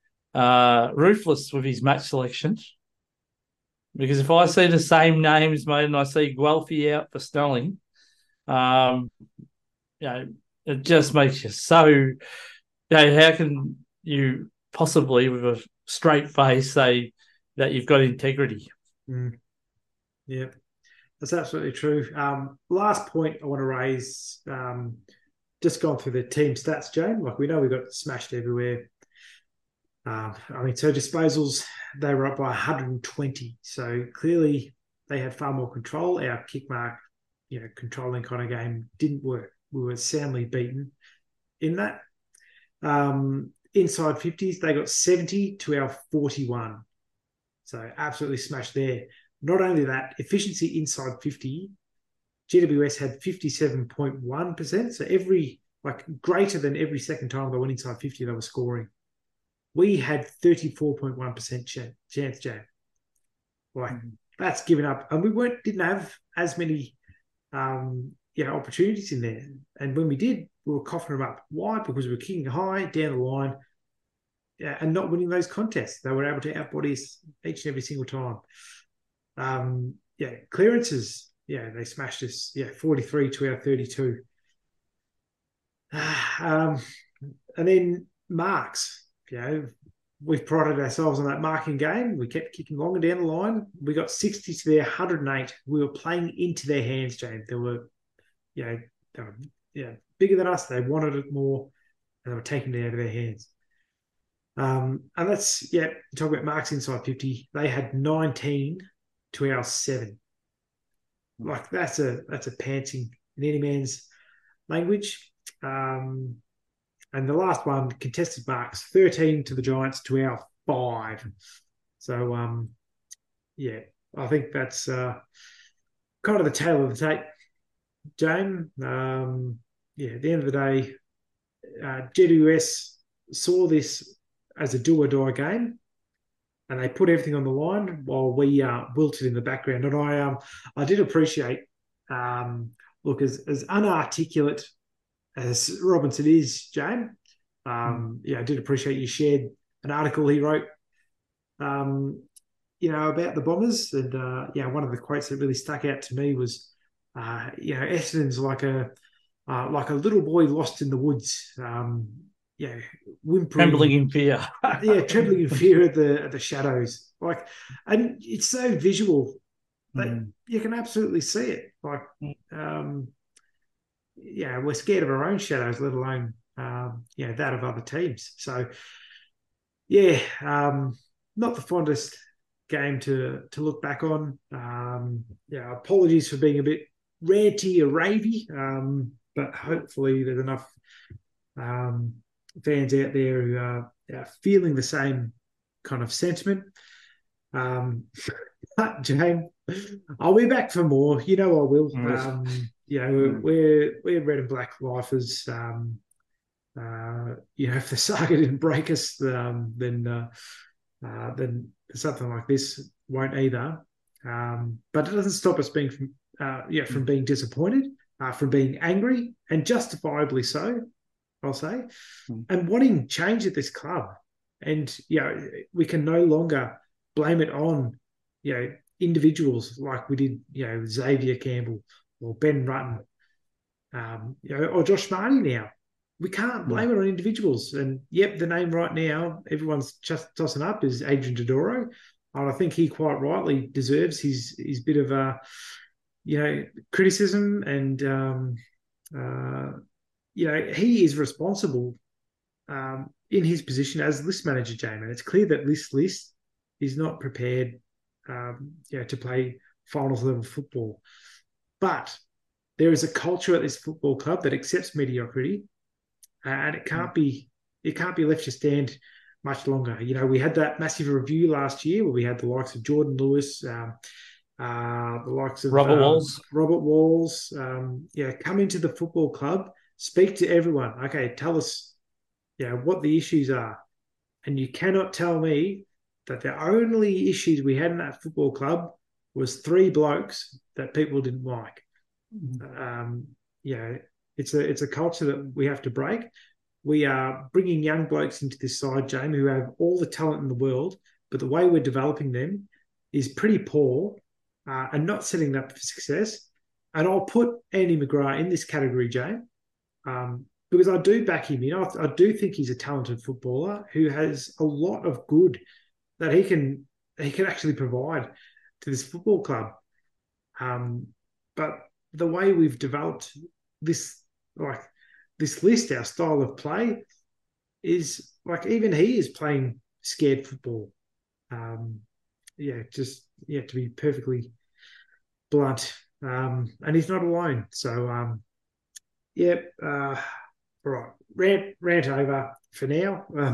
uh, ruthless with his match selection. Because if I see the same names, mate, and I see Guelphy out for Snelling, um, you know, it just makes you so. You know, how can you possibly, with a straight face, say that you've got integrity? Mm. Yeah, that's absolutely true. Um, last point I want to raise, um, just gone through the team stats, Jane. Like we know we got smashed everywhere. Um, I mean, so disposals, they were up by one hundred twenty. So clearly they had far more control. Our kick mark, you know, controlling kind of game didn't work. We were soundly beaten in that. Um, inside fifties, they got seventy to our forty-one. So absolutely smashed there. Not only that, efficiency inside fifty, G W S had fifty-seven point one percent. So every, like greater than every second time they went inside fifty, they were scoring. We had thirty-four point one percent chance, Jay. Like Mm-hmm. that's given up. And we weren't didn't have as many um, you know, opportunities in there. And when we did, we were coughing them up. Why? Because we were kicking high down the line yeah, and not winning those contests. They were able to outbody us each and every single time. Um, yeah, clearances. Yeah, they smashed us. Yeah, forty-three to our thirty-two. Um, and then marks. You know, we've prided ourselves on that marking game. We kept kicking longer down the line. We got sixty to their one hundred eight. We were playing into their hands, James. They were, you know, they were yeah, bigger than us. They wanted it more, and they were taking it out of their hands. Um, and that's, yeah, talk about marks inside fifty. They had nineteen to our seven. Like that's a that's a pantsing in any man's language. Um, and the last one, contested marks, thirteen to the Giants to our five. So um, yeah, I think that's uh, kind of the tail of the tape, Jane. Um, yeah, at the end of the day, uh, G W S saw this as a do or die game, and they put everything on the line while we uh, wilted in the background. And I um, I did appreciate, um, look, as, as unarticulate as Robinson is, Jane. Um, yeah, I did appreciate you shared an article he wrote um, you know, about the Bombers. And, uh, yeah, one of the quotes that really stuck out to me was, uh, you know, Essendon's like a, uh, like a little boy lost in the woods, um, yeah, Trembling whimpering, in fear. uh, yeah, trembling in fear of the of the shadows. Like, and it's so visual that Mm. you can absolutely see it. Like, um, yeah, we're scared of our own shadows, let alone, um, you know, that of other teams. So, yeah, um, not the fondest game to to look back on. Um, yeah, apologies for being a bit ranty or ravey, um, but hopefully there's enough um, fans out there who are, are feeling the same kind of sentiment. Um, James, I'll be back for more. You know I will. Mm. Um, you know we're we're red and black lifers. Um, uh, you know if the saga didn't break us, um, then uh, uh, then something like this won't either. Um, but it doesn't stop us being from uh, yeah from being disappointed, uh, from being angry, and justifiably so. I'll say, Mm. and wanting change at this club. And, you know, we can no longer blame it on, you know, individuals like we did, you know, Xavier Campbell or Ben Rutten, um, you know, or Josh Marty now. We can't Mm. blame it on individuals. And, yep, the name right now everyone's just tossing up is Adrian Dodoro. And I think he quite rightly deserves his, his bit of, a, you know, criticism and, um, uh, you know, he is responsible um, in his position as list manager, Jamin. It's clear that this list is not prepared, um, you know, to play finals level football. But there is a culture at this football club that accepts mediocrity, uh, and it can't be it can't be left to stand much longer. You know, we had that massive review last year where we had the likes of Jordan Lewis, um, uh, the likes of Robert um, Walls. Robert Walls, um, yeah, come into the football club, speak to everyone. Okay, tell us, you know, what the issues are. And you cannot tell me that the only issues we had in that football club was three blokes that people didn't like. Um, you know, it's a it's a culture that we have to break. We are bringing young blokes into this side, Jamie, who have all the talent in the world, but the way we're developing them is pretty poor, uh, and not setting them up for success. And I'll put Andy McGrath in this category, Jane, um, because I do back him in. I, I do think he's a talented footballer who has a lot of good that he can he can actually provide to this football club. Um, but the way we've developed this, like this list, our style of play is like even he is playing scared football. Um, yeah, just yeah, to be perfectly blunt. Um, and he's not alone. So um, yeah, uh, all right, rant rant over for now. Um,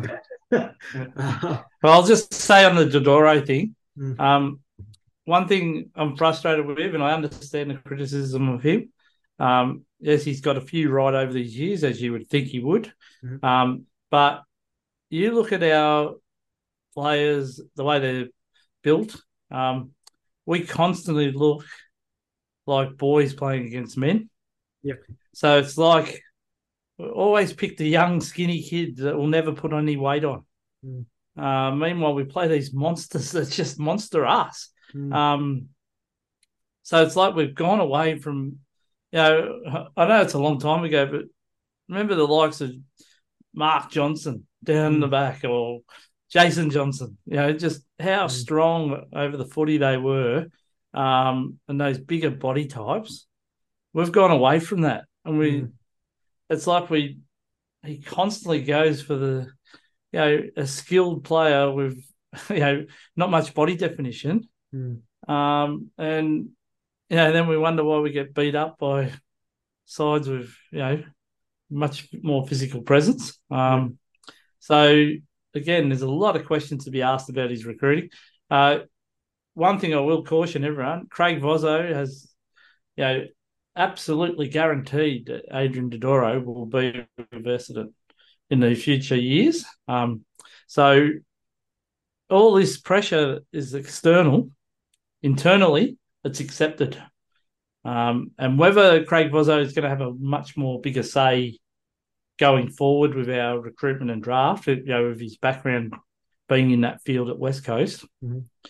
uh, Well, I'll just say on the Dodoro thing, mm, um, one thing I'm frustrated with, and I understand the criticism of him. Um, yes, he's got a few right over these years, as you would think he would. mm, Um, but you look at our players, the way they're built, um, we constantly look like boys playing against men. yeah, So it's like we always pick the young, skinny kid that will never put any weight on. mm, Uh, meanwhile, we play these monsters that just monster us. mm, Um, so it's like we've gone away from, you know, I know it's a long time ago, but remember the likes of Mark Johnson down the mm, back or Jason Johnson, you know, just how mm, strong over the footy they were, um, and those bigger body types. We've gone away from that. And we, mm, it's like we, he constantly goes for the, you know, a skilled player with, you know, not much body definition. mm, Um, and, you know, then we wonder why we get beat up by sides with, you know, much more physical presence. yeah, Um, so, again, there's a lot of questions to be asked about his recruiting. Uh, one thing I will caution everyone, Craig Vozzo has, you know, absolutely guaranteed that Adrian Dodoro will be resident in the future years. Um, so all this pressure is external. Internally, it's accepted. Um, and whether Craig Vozzo is going to have a much more bigger say going forward with our recruitment and draft, you know, with his background being in that field at West Coast, mm,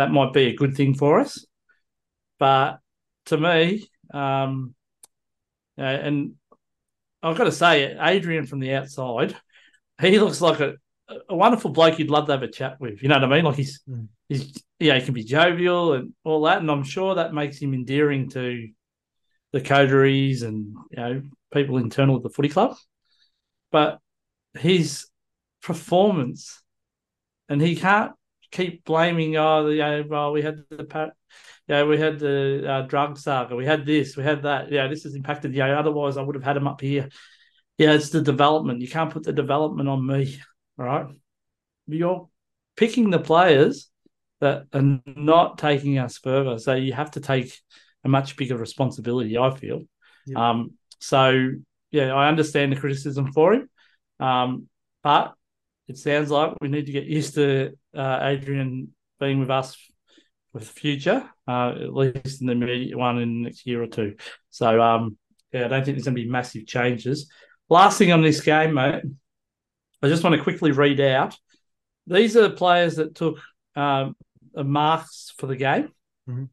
that might be a good thing for us. But to me, um, uh, and I've got to say, Adrian from the outside, he looks like a, a wonderful bloke you'd love to have a chat with. You know what I mean? Like he's, mm. he's, yeah, he can be jovial and all that, and I'm sure that makes him endearing to the coteries and, you know, people internal at the footy club. But his performance, and he can't keep blaming, oh, you know, well, we had the, you know, we had the uh, drug saga, we had this, we had that. Yeah, this has impacted. Yeah, otherwise I would have had him up here. Yeah, it's the development. You can't put the development on me, all right? You're picking the players that are not taking us further, so you have to take a much bigger responsibility, I feel. Yep. Um, so, yeah, I understand the criticism for him, um, but it sounds like we need to get used to uh, Adrian being with us for the future, uh, at least in the immediate one in the next year or two. So, um, yeah, I don't think there's going to be massive changes. Last thing on this game, mate, I just want to quickly read out. These are the players that took um, marks for the game. Mm-hmm.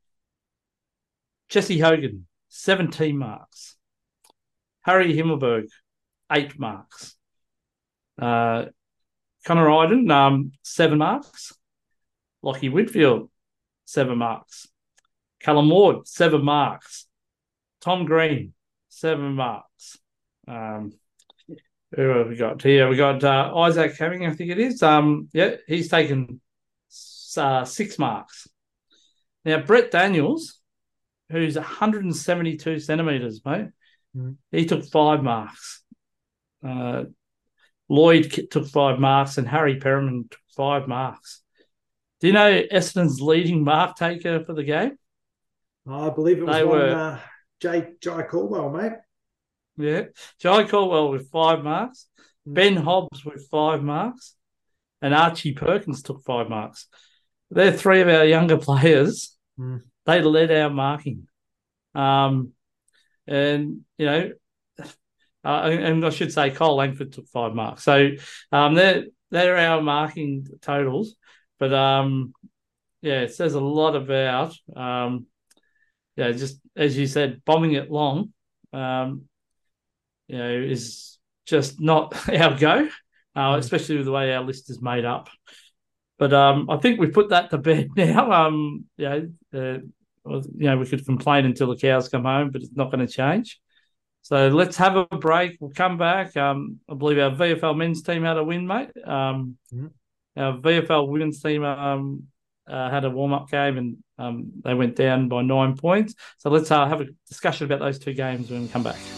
Jesse Hogan, seventeen marks. Harry Himmelberg, eight marks. Uh, Connor Iden, um, seven marks. Lockie Whitfield, seven marks. Callum Ward, seven marks. Tom Green, seven marks. Um, who have we got here? We got uh, Isaac Hamming, I think it is. Um, yeah, he's taken uh, six marks. Now, Brett Daniels, who's one hundred seventy-two centimetres, mate, mm. he took five marks. Uh, Lloyd took five marks and Harry Perriman took five marks. Do you know Essendon's leading mark taker for the game? I believe it was they one were, uh, Jay, Jai Caldwell, mate. Yeah. Jai Caldwell with five marks. Mm. Ben Hobbs with five marks. And Archie Perkins took five marks. They're three of our younger players. Mm. They led our marking. Um, and, you know, uh, and I should say Cole Langford took five marks. So um, they're, they're our marking totals. But, um, yeah, it says a lot about, um, yeah, just as you said, bombing it long, um, you know, is just not our go, uh, mm. especially with the way our list is made up. But um, I think we've put that to bed now. Um, you know, uh, you know, we could complain until the cows come home, but it's not going to change. So let's have a break. We'll come back. Um, I believe our V F L men's team had a win, mate. Um, mm. Our V F L women's team um, uh, had a warm-up game and um, they went down by nine points. So let's uh, have a discussion about those two games when we come back.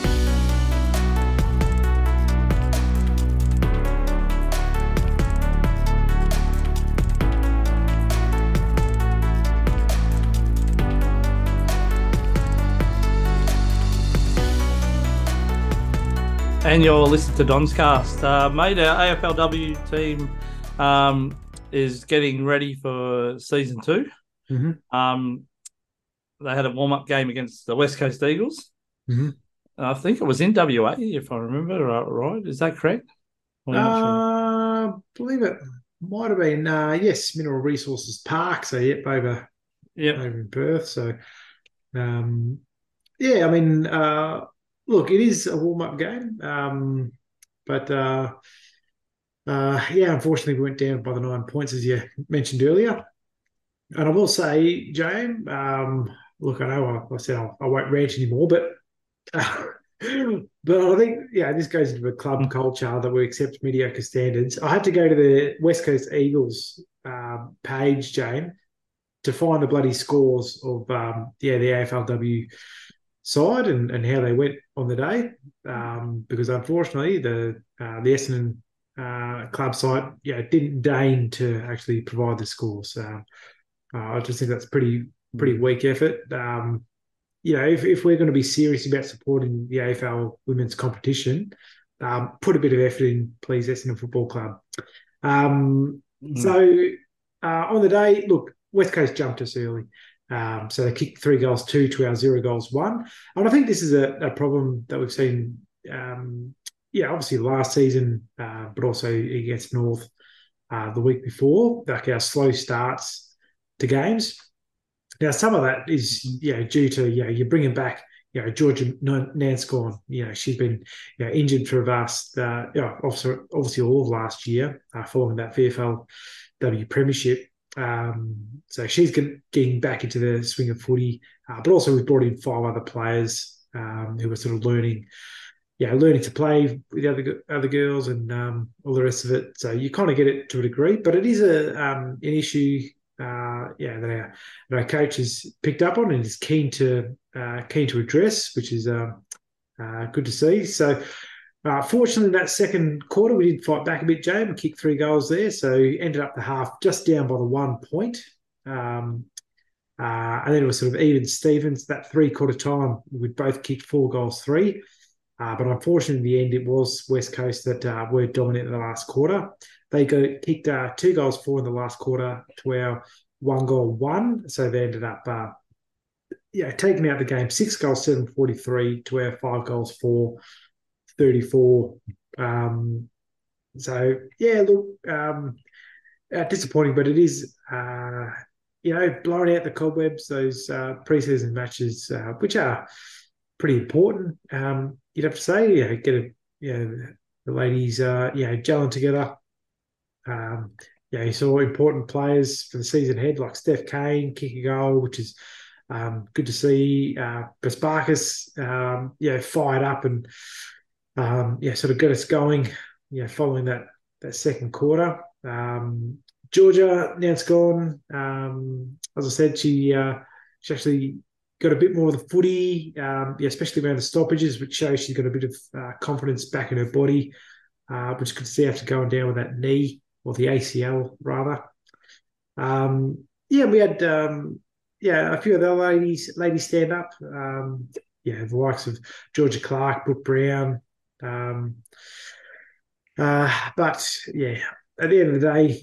And you're listening to Don's Cast. Uh, mate, our A F L W team um, is getting ready for season two. Mm-hmm. Um, they had a warm-up game against the West Coast Eagles. Mm-hmm. I think it was in W A, if I remember right. Is that correct? I uh, sure. believe it might have been, uh, yes, Mineral Resources Park. So, yep, over, yep. over in Perth. So, um, yeah, I mean... Uh, Look, it is a warm-up game, um, but uh, uh, yeah, unfortunately, we went down by the nine points, as you mentioned earlier. And I will say, James, um, look, I know I, I said I'll, I won't rant anymore, but uh, but I think, yeah, this goes into the club culture that we accept mediocre standards. I had to go to the West Coast Eagles uh, page, James, to find the bloody scores of um, yeah the A F L W side and, and how they went on the day, um, because unfortunately the uh, the Essendon uh, club side yeah didn't deign to actually provide the scores. Uh, uh, I just think that's pretty pretty weak effort. Um, you know, if, if we're going to be serious about supporting the A F L women's competition, um, put a bit of effort in, please, Essendon Football Club. Um, mm. So uh, on the day, look, West Coast jumped us early. Um, so they kicked three goals, two to our zero goals, one. And I think this is a, a problem that we've seen, um, yeah, obviously last season, uh, but also against North uh, the week before. Like our slow starts to games. Now, some of that is, you know, due to, you know, you're bringing back, you know, Georgia Nanscorn. You know, she's been, you know, injured for a vast, uh, you know, obviously, obviously all of last year uh, following that V F L W Premiership. Um, so she's getting back into the swing of footy. Uh, but also we've brought in five other players um, who are sort of learning, yeah, learning to play with the other other girls and um, all the rest of it. So you kind of get it to a degree, but it is a um, an issue, uh, yeah, that our, that our coach has picked up on and is keen to uh, keen to address, which is uh, uh, good to see. So, uh, fortunately, in that second quarter, we did fight back a bit, James, and kicked three goals there. So ended up the half just down by the one point. Um, uh, and then it was sort of even Stevens. That three quarter time, we both kicked four goals, three. Uh, but unfortunately, in the end, it was West Coast that uh, were dominant in the last quarter. They got kicked uh, two goals, four in the last quarter to our one goal, one. So they ended up, uh, yeah, taking out the game six goals, seven forty-three to our five goals, four thirty-four. Um, so yeah, look, um, uh, disappointing, but it is, uh, you know, blowing out the cobwebs. Those uh, preseason matches, uh, which are pretty important. Um, you'd have to say, you know, get a, you know, the ladies, uh, you know, gelling together. Um, yeah, you saw important players for the season ahead, like Steph Kane kick a goal, which is um, good to see. Uh, Besparkas, um, yeah, fired up and um, yeah, sort of got us going. Yeah, following that that second quarter. Um, Georgia, now it's gone. Um, as I said, she uh, she actually got a bit more of the footy, um, yeah, especially around the stoppages, which shows she's got a bit of uh, confidence back in her body, uh, which is good to see after going down with that knee, or the A C L rather. Um, yeah, we had um, yeah a few of the ladies ladies stand up. Um, yeah, the likes of Georgia Clark, Brooke Brown. Um, uh, but yeah, at the end of the day,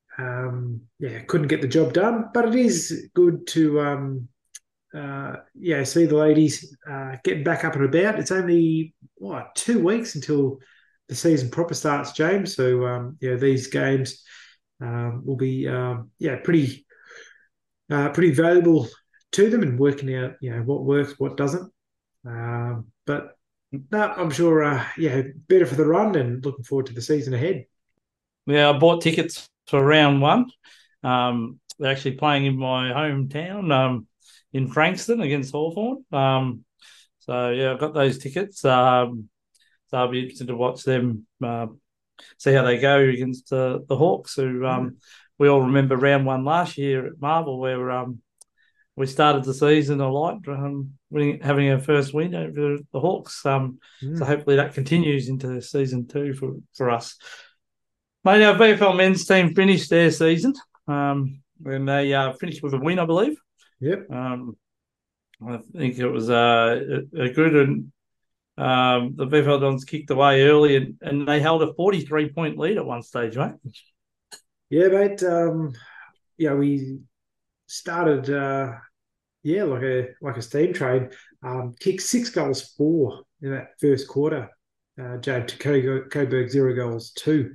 um, yeah, couldn't get the job done. But it is good to um, uh, yeah, see the ladies uh, getting back up and about. It's only what two weeks until the season proper starts, James. So um, yeah, these games um, will be um, yeah pretty uh, pretty valuable to them and working out you know what works, what doesn't. Um, but no, I'm sure uh, yeah better for the run and looking forward to the season ahead. Yeah, I bought tickets for round one. Um, they're actually playing in my hometown. Um, in Frankston against Hawthorn. Um, so yeah, I got those tickets. Um, so I'll be interested to watch them, uh, see how they go against uh, the Hawks. Who um, we all remember round one last year at Marvel, where um, we started the season a lot, um, winning, having our first win over the Hawks. Um, mm. So hopefully that continues into season two for for us. Mate, our V F L men's team finished their season, um, and they uh, finished with a win, I believe. Yep. Um, I think it was uh, a, a good and um, the V F L Dons kicked away early and, and they held a forty-three point lead at one stage, mate. Yeah, mate. Um, yeah, we started, uh, yeah, like a like a steam train. Um, kicked six goals, four in that first quarter. Uh, Jabe to Coburg, zero goals, two.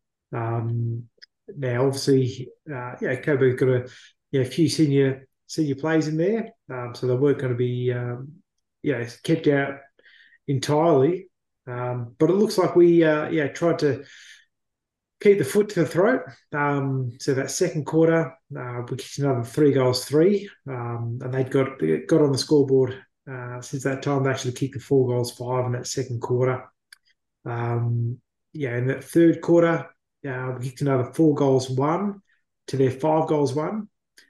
Um, now, obviously, uh, yeah, Coburg got a yeah, a few senior senior players in there, um, so they weren't going to be, um, you know, kept out entirely. Um, but it looks like we, uh, yeah, tried to keep the foot to the throat. Um, so that second quarter, uh, we kicked another three goals, three, um, and they'd got got on the scoreboard uh, since that time. They actually kicked the four goals, five in that second quarter. Um, yeah, in that third quarter, uh, we kicked another four goals, one to their five goals, one.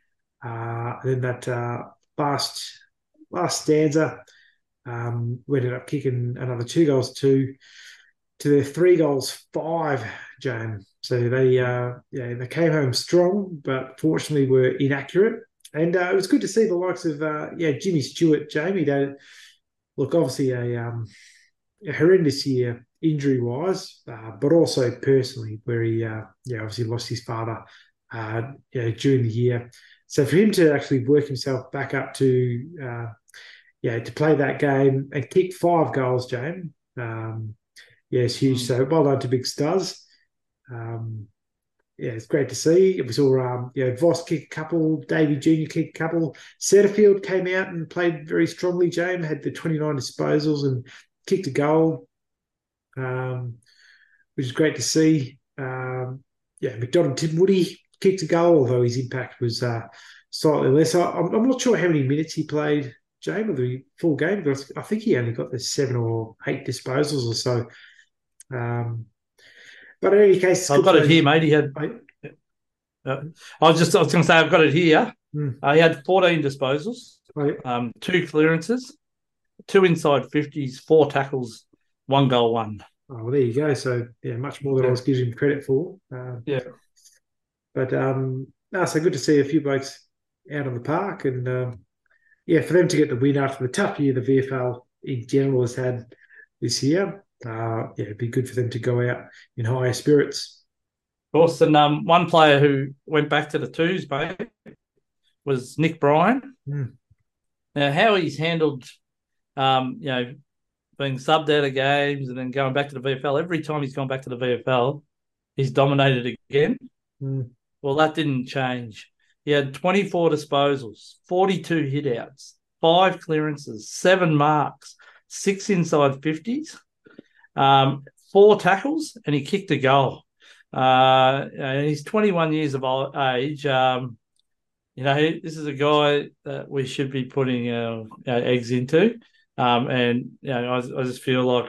Uh, and then that uh, last last stanza, um, we ended up kicking another two goals, two to their three goals, five, James. So they uh, yeah they came home strong, but fortunately were inaccurate. And uh, it was good to see the likes of uh, yeah Jimmy Stewart, Jamie. They look obviously a, um, a horrendous year injury wise, uh, but also personally, where he uh, yeah obviously lost his father uh, yeah, during the year. So for him to actually work himself back up to, uh, yeah, to play that game and kick five goals, James, um, yeah, it's huge. Mm. So well done to Big Stars. Um, yeah, it's great to see. We saw um, you know, Voss kick a couple, Davey Junior kick a couple. Setterfield came out and played very strongly. James had the twenty-nine disposals and kicked a goal, um, which is great to see. Um, yeah, McDonald Tinwoody kicked a goal, although his impact was uh, slightly less. I, I'm, I'm not sure how many minutes he played, James, or the full game, but I think he only got the seven or eight disposals or so. Um, but in any case, I've got it here, mate. He had. I, Uh, I was just I was going to say I've got it here. hmm, Uh, he had fourteen disposals, I, um, two clearances, two inside fifties, four tackles, one goal, one. oh, well, there you go. So, yeah, much more than I Yeah. was giving him credit for. Uh, Yeah. but, um, no, so good to see a few blokes out on the park. And, um, yeah, for them to get the win after the tough year the V F L in general has had this year, uh, yeah, it'd be good for them to go out in higher spirits. Of course, and um, one player who went back to the twos, mate, was Nick Bryan. Mm. Now, how he's handled, um, you know, being subbed out of games and then going back to the V F L. Every time he's gone back to the V F L, he's dominated again. Mm. Well, that didn't change. He had twenty-four disposals, forty-two hitouts, five clearances, seven marks, six inside fifties, um, four tackles, and he kicked a goal. Uh, and he's twenty-one years of age. Um, you know, this is a guy that we should be putting our, our eggs into. Um, and, you know, I, I just feel like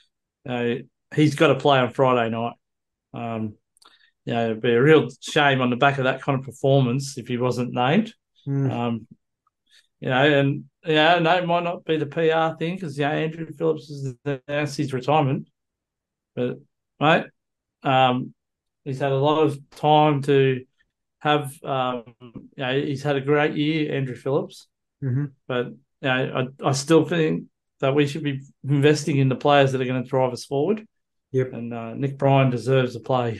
uh, he's got to play on Friday night. Um, you know, it'd be a real shame on the back of that kind of performance if he wasn't named. Mm. Um, you know, and, yeah, no, it might not be the P R thing because, you know, Andrew Phillips has announced his retirement. But, mate, um, he's had a lot of time to have, um, you know, he's had a great year, Andrew Phillips. Mm-hmm. But, you know, I, I still think that we should be investing in the players that are going to drive us forward. Yep. And uh, Nick Bryan deserves to play.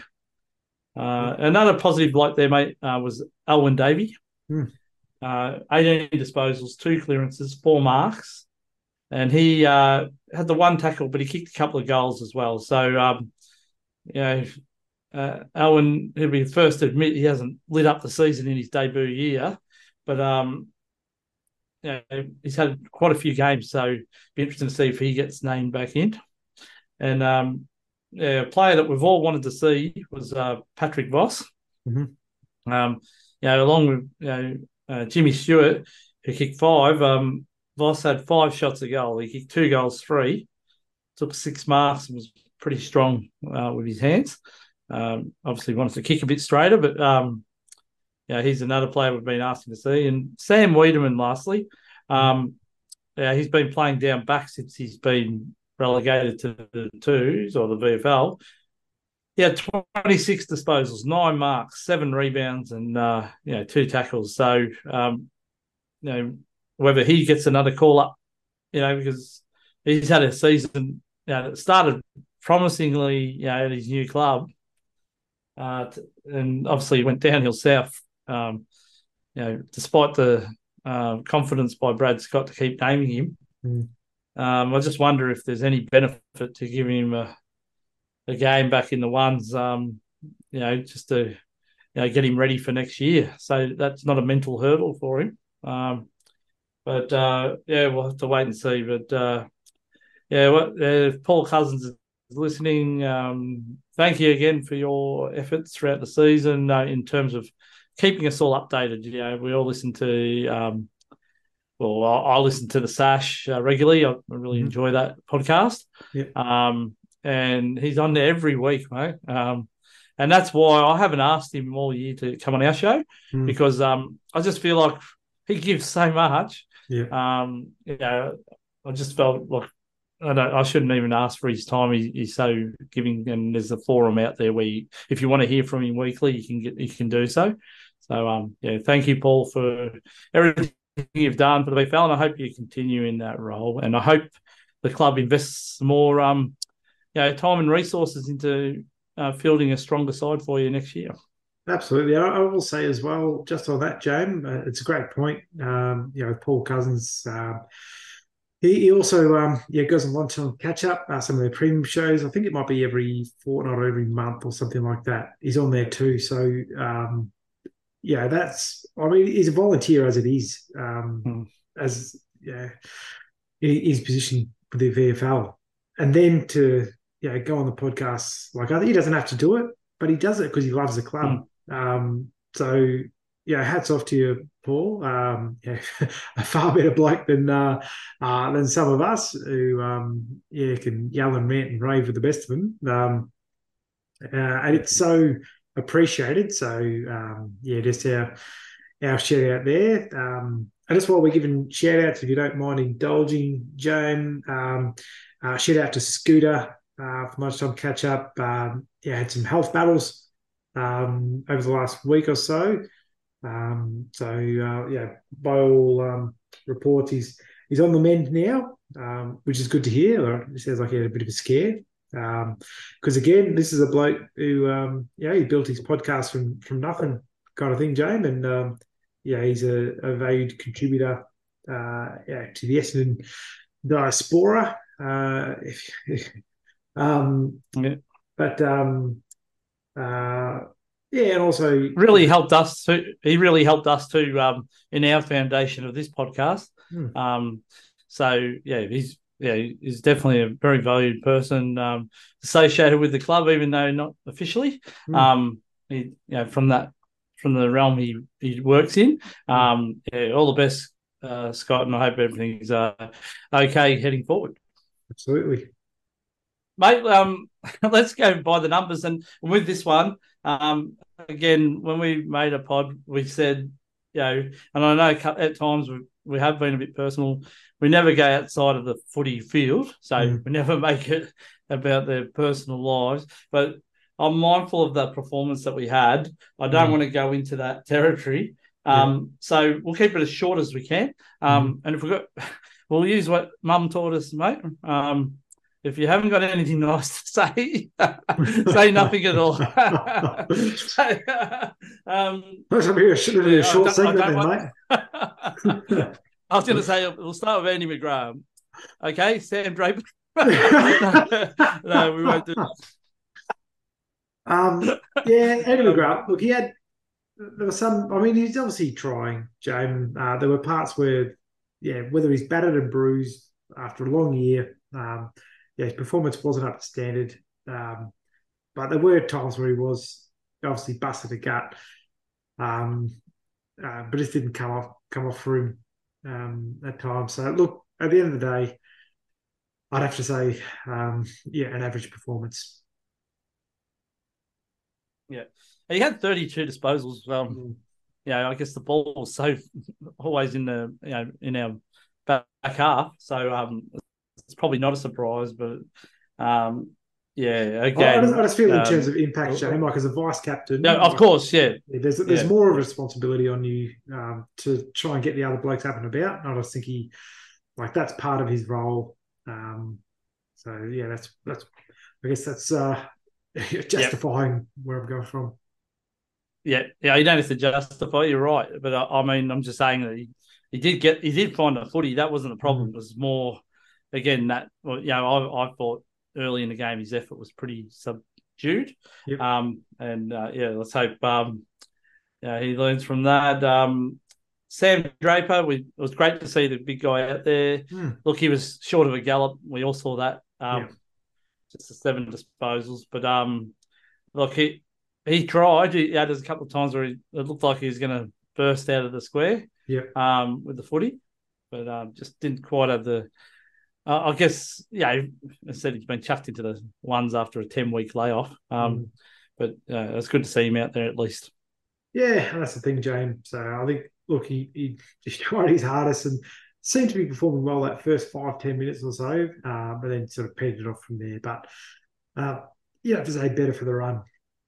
Uh, another positive like there, mate, uh, was Alwyn Davey. Mm. Uh, eighteen disposals, two clearances, four marks. And he uh, had the one tackle, but he kicked a couple of goals as well. So, um, you know, uh, Alwyn, he'll be the first to admit he hasn't lit up the season in his debut year. But, um, you know, he's had quite a few games, so it'd be interesting to see if he gets named back in. And, um, yeah, a player that we've all wanted to see was uh, Patrick Voss. Mm-hmm. Um, you know, along with you know uh, Jimmy Stewart, who kicked five. Um, Voss had five shots a goal. He kicked two goals, three, took six marks, and was pretty strong uh, with his hands. Um, obviously, wanted to kick a bit straighter, but um, yeah, he's another player we've been asking to see. And Sam Wiedemann, lastly, um, yeah, he's been playing down back since he's been relegated to the twos or the V F L. He had twenty-six disposals, nine marks, seven rebounds, and uh, you know two tackles. So um, you know whether he gets another call up, you know, because he's had a season you know, that started promisingly, you know, at his new club, uh, and obviously went downhill south. Um, you know, despite the uh, confidence by Brad Scott to keep naming him. Mm. Um, I just wonder if there's any benefit to giving him a, a game back in the ones, um, you know, just to you know get him ready for next year. So that's not a mental hurdle for him. Um, but uh, yeah, we'll have to wait and see. But uh, yeah, what, uh, if Paul Cousins is listening, um, thank you again for your efforts throughout the season uh, in terms of keeping us all updated. You know, we all listen to. Um, Well, I, I listen to the Sash uh, regularly. I really mm-hmm. enjoy that podcast. Yep. Um, and he's on there every week, mate. Um, and that's why I haven't asked him all year to come on our show mm. because um, I just feel like he gives so much. Yeah. Um, you know, I just felt like I, don't, I shouldn't even ask for his time. He, he's so giving, and there's a forum out there where you, if you want to hear from him weekly, you can get you can do so. So um, yeah, thank you, Paul, for everything you've done for the V F L, and I hope you continue in that role. And I hope the club invests more, um, you know, time and resources into uh, fielding a stronger side for you next year. Absolutely, I, I will say as well, just on that, James, uh, it's a great point. Um, you know, Paul Cousins, uh, He, he also um, yeah goes on lunchtime catch up. Uh, some of their premium shows. I think it might be every fortnight or every month or something like that. He's on there too. So um, yeah, that's. I mean, he's a volunteer as it is. Um, Hmm. as yeah, his position with the V F L, and then to yeah go on the podcast. Like I think he doesn't have to do it, but he does it because he loves the club. Hmm. Um, so yeah, hats off to you, Paul. Um, yeah, a far better bloke than uh, uh, than some of us who um, yeah can yell and rant and rave with the best of them. Um, uh, and it's so appreciated. So um, yeah, just our our shout out there. Um, and just while we're giving shout outs, if you don't mind indulging, Joan, um, uh, shout out to Scooter uh, for lunchtime catch up. Um, yeah, had some health battles um, over the last week or so. Um, so uh, yeah, by all um, reports, he's he's on the mend now, um, which is good to hear. It sounds like he had a bit of a scare. Because um, again, this is a bloke who, um, yeah, he built his podcast from from nothing, kind of thing, James, and um, yeah, he's a, a valued contributor uh, yeah, to the Essendon diaspora. Uh, if, um, Yeah. but um, uh, yeah, and also Really helped us to. He really helped us to um, in our foundation of this podcast. hmm, Um, so yeah, he's yeah he's definitely a very valued person um, associated with the club, even though not officially. hmm, Um, he, you know, from that from the realm he he works in. hmm, Um, yeah, all the best, uh, Scott, and I hope everything's uh, okay heading forward. absolutely. Mate, um, let's go by the numbers. And with this one, um, again, when we made a pod, we said, you know, and I know at times we, we have been a bit personal. We never go outside of the footy field, so Hmm, we never make it about their personal lives. But I'm mindful of the performance that we had. I don't hmm, want to go into that territory. yeah. Um, so we'll keep it as short as we can. Hmm. Um, and if we got, we'll use what Mum taught us, mate. Um, if you haven't got anything nice to say, say nothing at all. so, um, That's gonna be a, should be a yeah, I short don't, I segment don't then, want. mate. I was going to say we'll start with Andy McGrath. Okay, Sam Draper. no, no, we won't do um, that. yeah, Andy Um, McGrath. Look, he had there was some. I mean, he's obviously trying, James. Uh, there were parts where, yeah, whether he's battered and bruised after a long year, um, yeah, his performance wasn't up to standard. Um, but there were times where he was obviously busted a gut, um, uh, but just didn't come off come off for him um, at times. So look, at the end of the day, I'd have to say, um, yeah, an average performance. yeah, he had thirty-two disposals. Um, Mm. you know, I guess the ball was so always in the you know in our back half, so um, it's probably not a surprise. But um, yeah, I, I, just, I again, just feel in terms um, of impact, Shane, like as a vice captain, yeah, of like course, yeah, there's there's yeah, more of a responsibility on you um, to try and get the other blokes up and about. I just think he like that's part of his role. Um, so yeah, that's that's I guess that's uh, yeah, justifying where I'm going from. yeah, yeah. You don't have to justify. You're right, but I, I mean, I'm just saying that he, he did get he did find a footy. That wasn't the problem. Mm. It was more again that well, you know I I thought early in the game his effort was pretty subdued. Yep. Um, and uh, yeah, let's hope um, yeah, he learns from that. Um, Sam Draper, we, it was great to see the big guy out there. Mm. Look, he was short of a gallop. We all saw that. Um, Yep. just the seven disposals, but um, look, he he tried. He had a couple of times where he, it looked like he was going to burst out of the square Yep. um, with the footy, but um, just didn't quite have the. Uh, I guess, yeah, I said he's been chucked into the ones after a ten week layoff. Um, Mm. but uh, it's good to see him out there at least. Yeah, that's the thing, James. So I think look, he he just tried his hardest and seemed to be performing well that first five ten minutes or so, uh, but then sort of petered off from there. But uh, you have to say better for the run.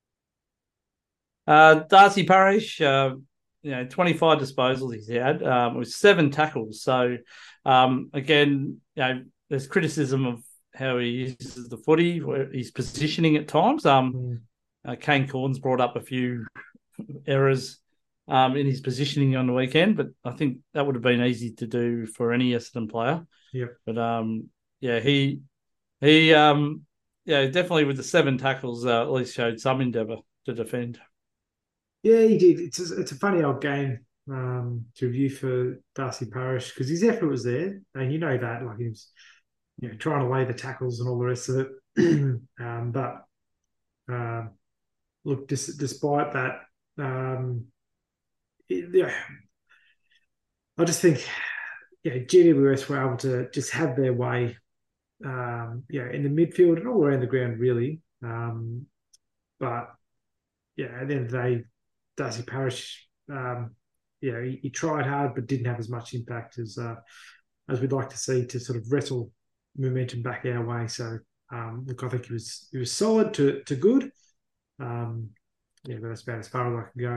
Uh, Darcy Parish, uh, you know, twenty-five disposals he's had um, with seven tackles. So, um, again, you know, there's criticism of how he uses the footy, his positioning at times. Um, Mm. uh, Kane Corns brought up a few errors um, in his positioning on the weekend, but I think that would have been easy to do for any Essendon player. Yeah. But um, yeah, he he um, yeah, definitely with the seven tackles, uh, at least showed some endeavour to defend. Yeah, he did. It's a, it's a funny old game um, to review for Darcy Parish because his effort was there, and you know that, like he was, you know, trying to lay the tackles and all the rest of it. um, but uh, look, dis- despite that, um, it, yeah, I just think, yeah, G W S were able to just have their way, um, yeah, in the midfield and all around the ground, really. Um, but yeah, at the end of the day, Darcy Parish, um, yeah, he, he tried hard but didn't have as much impact as uh, as we'd like to see to sort of wrestle momentum back our way. So um, look, I think he was he was solid to to good. Um, yeah, but that's about as far as I can go.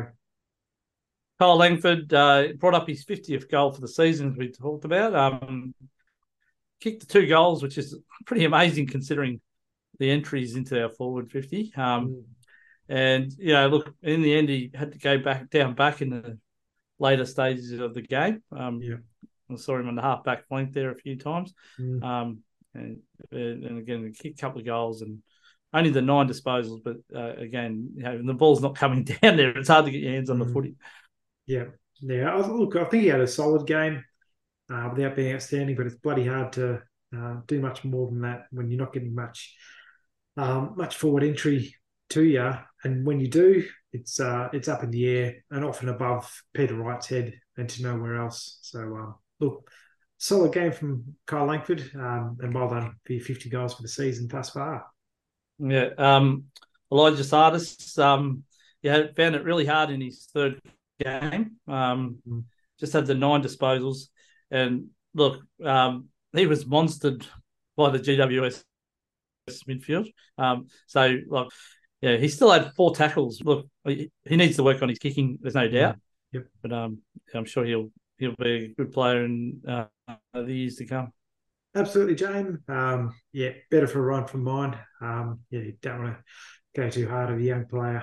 Kyle Langford uh, brought up his fiftieth goal for the season, as we talked about. Um, kicked the two goals, which is pretty amazing considering the entries into our forward fifty. Um, Mm. and, you know, look, in the end, he had to go back down back in the later stages of the game. Um, Yeah. I saw him on the half-back flank there a few times. Mm. Um, and, and again, he kicked a couple of goals and only the nine disposals. But, uh, again, you know, the ball's not coming down there. It's hard to get your hands on Mm. the footy. Yeah. Yeah. I, look, I think he had a solid game uh, without being outstanding, but it's bloody hard to uh, do much more than that when you're not getting much um, much forward entry to you. And when you do, it's uh, it's up in the air and often above Peter Wright's head and to nowhere else. So, um, look, solid game from Kyle Langford, um, and well done for your fifty goals for the season thus far. Yeah. Um, Elijah Sardis, um, yeah, found it really hard in his third game. Um, Mm. Just had the nine disposals. And look, um, he was monstered by the G W S midfield. Um, so, like, yeah, he still had four tackles. Look, he, he needs to work on his kicking. There's no doubt. Mm. Yep. But um, I'm sure he'll he'll be a good player in uh, the years to come. Absolutely, Jane. Um, yeah, better for a run from mine. Um, yeah, you don't want to go too hard at a young player.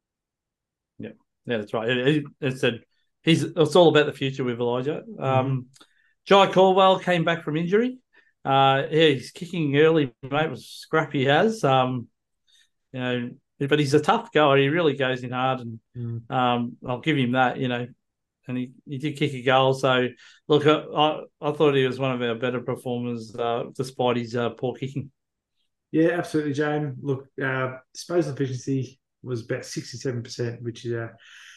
Yeah, yeah, that's right. It, it, it said he's it's all about the future with Elijah. Um, Mm-hmm. Jai Caldwell came back from injury. Uh, yeah, he's kicking early, mate. Was scrappy he has. Um, you know, but he's a tough goer. He really goes in hard, and Mm. um, I'll give him that. You know, and he, he did kick a goal. So look, I, I, I thought he was one of our better performers, uh, despite his uh, poor kicking. Yeah, absolutely, Jane. Look, uh, disposal efficiency was about sixty-seven percent, which is uh,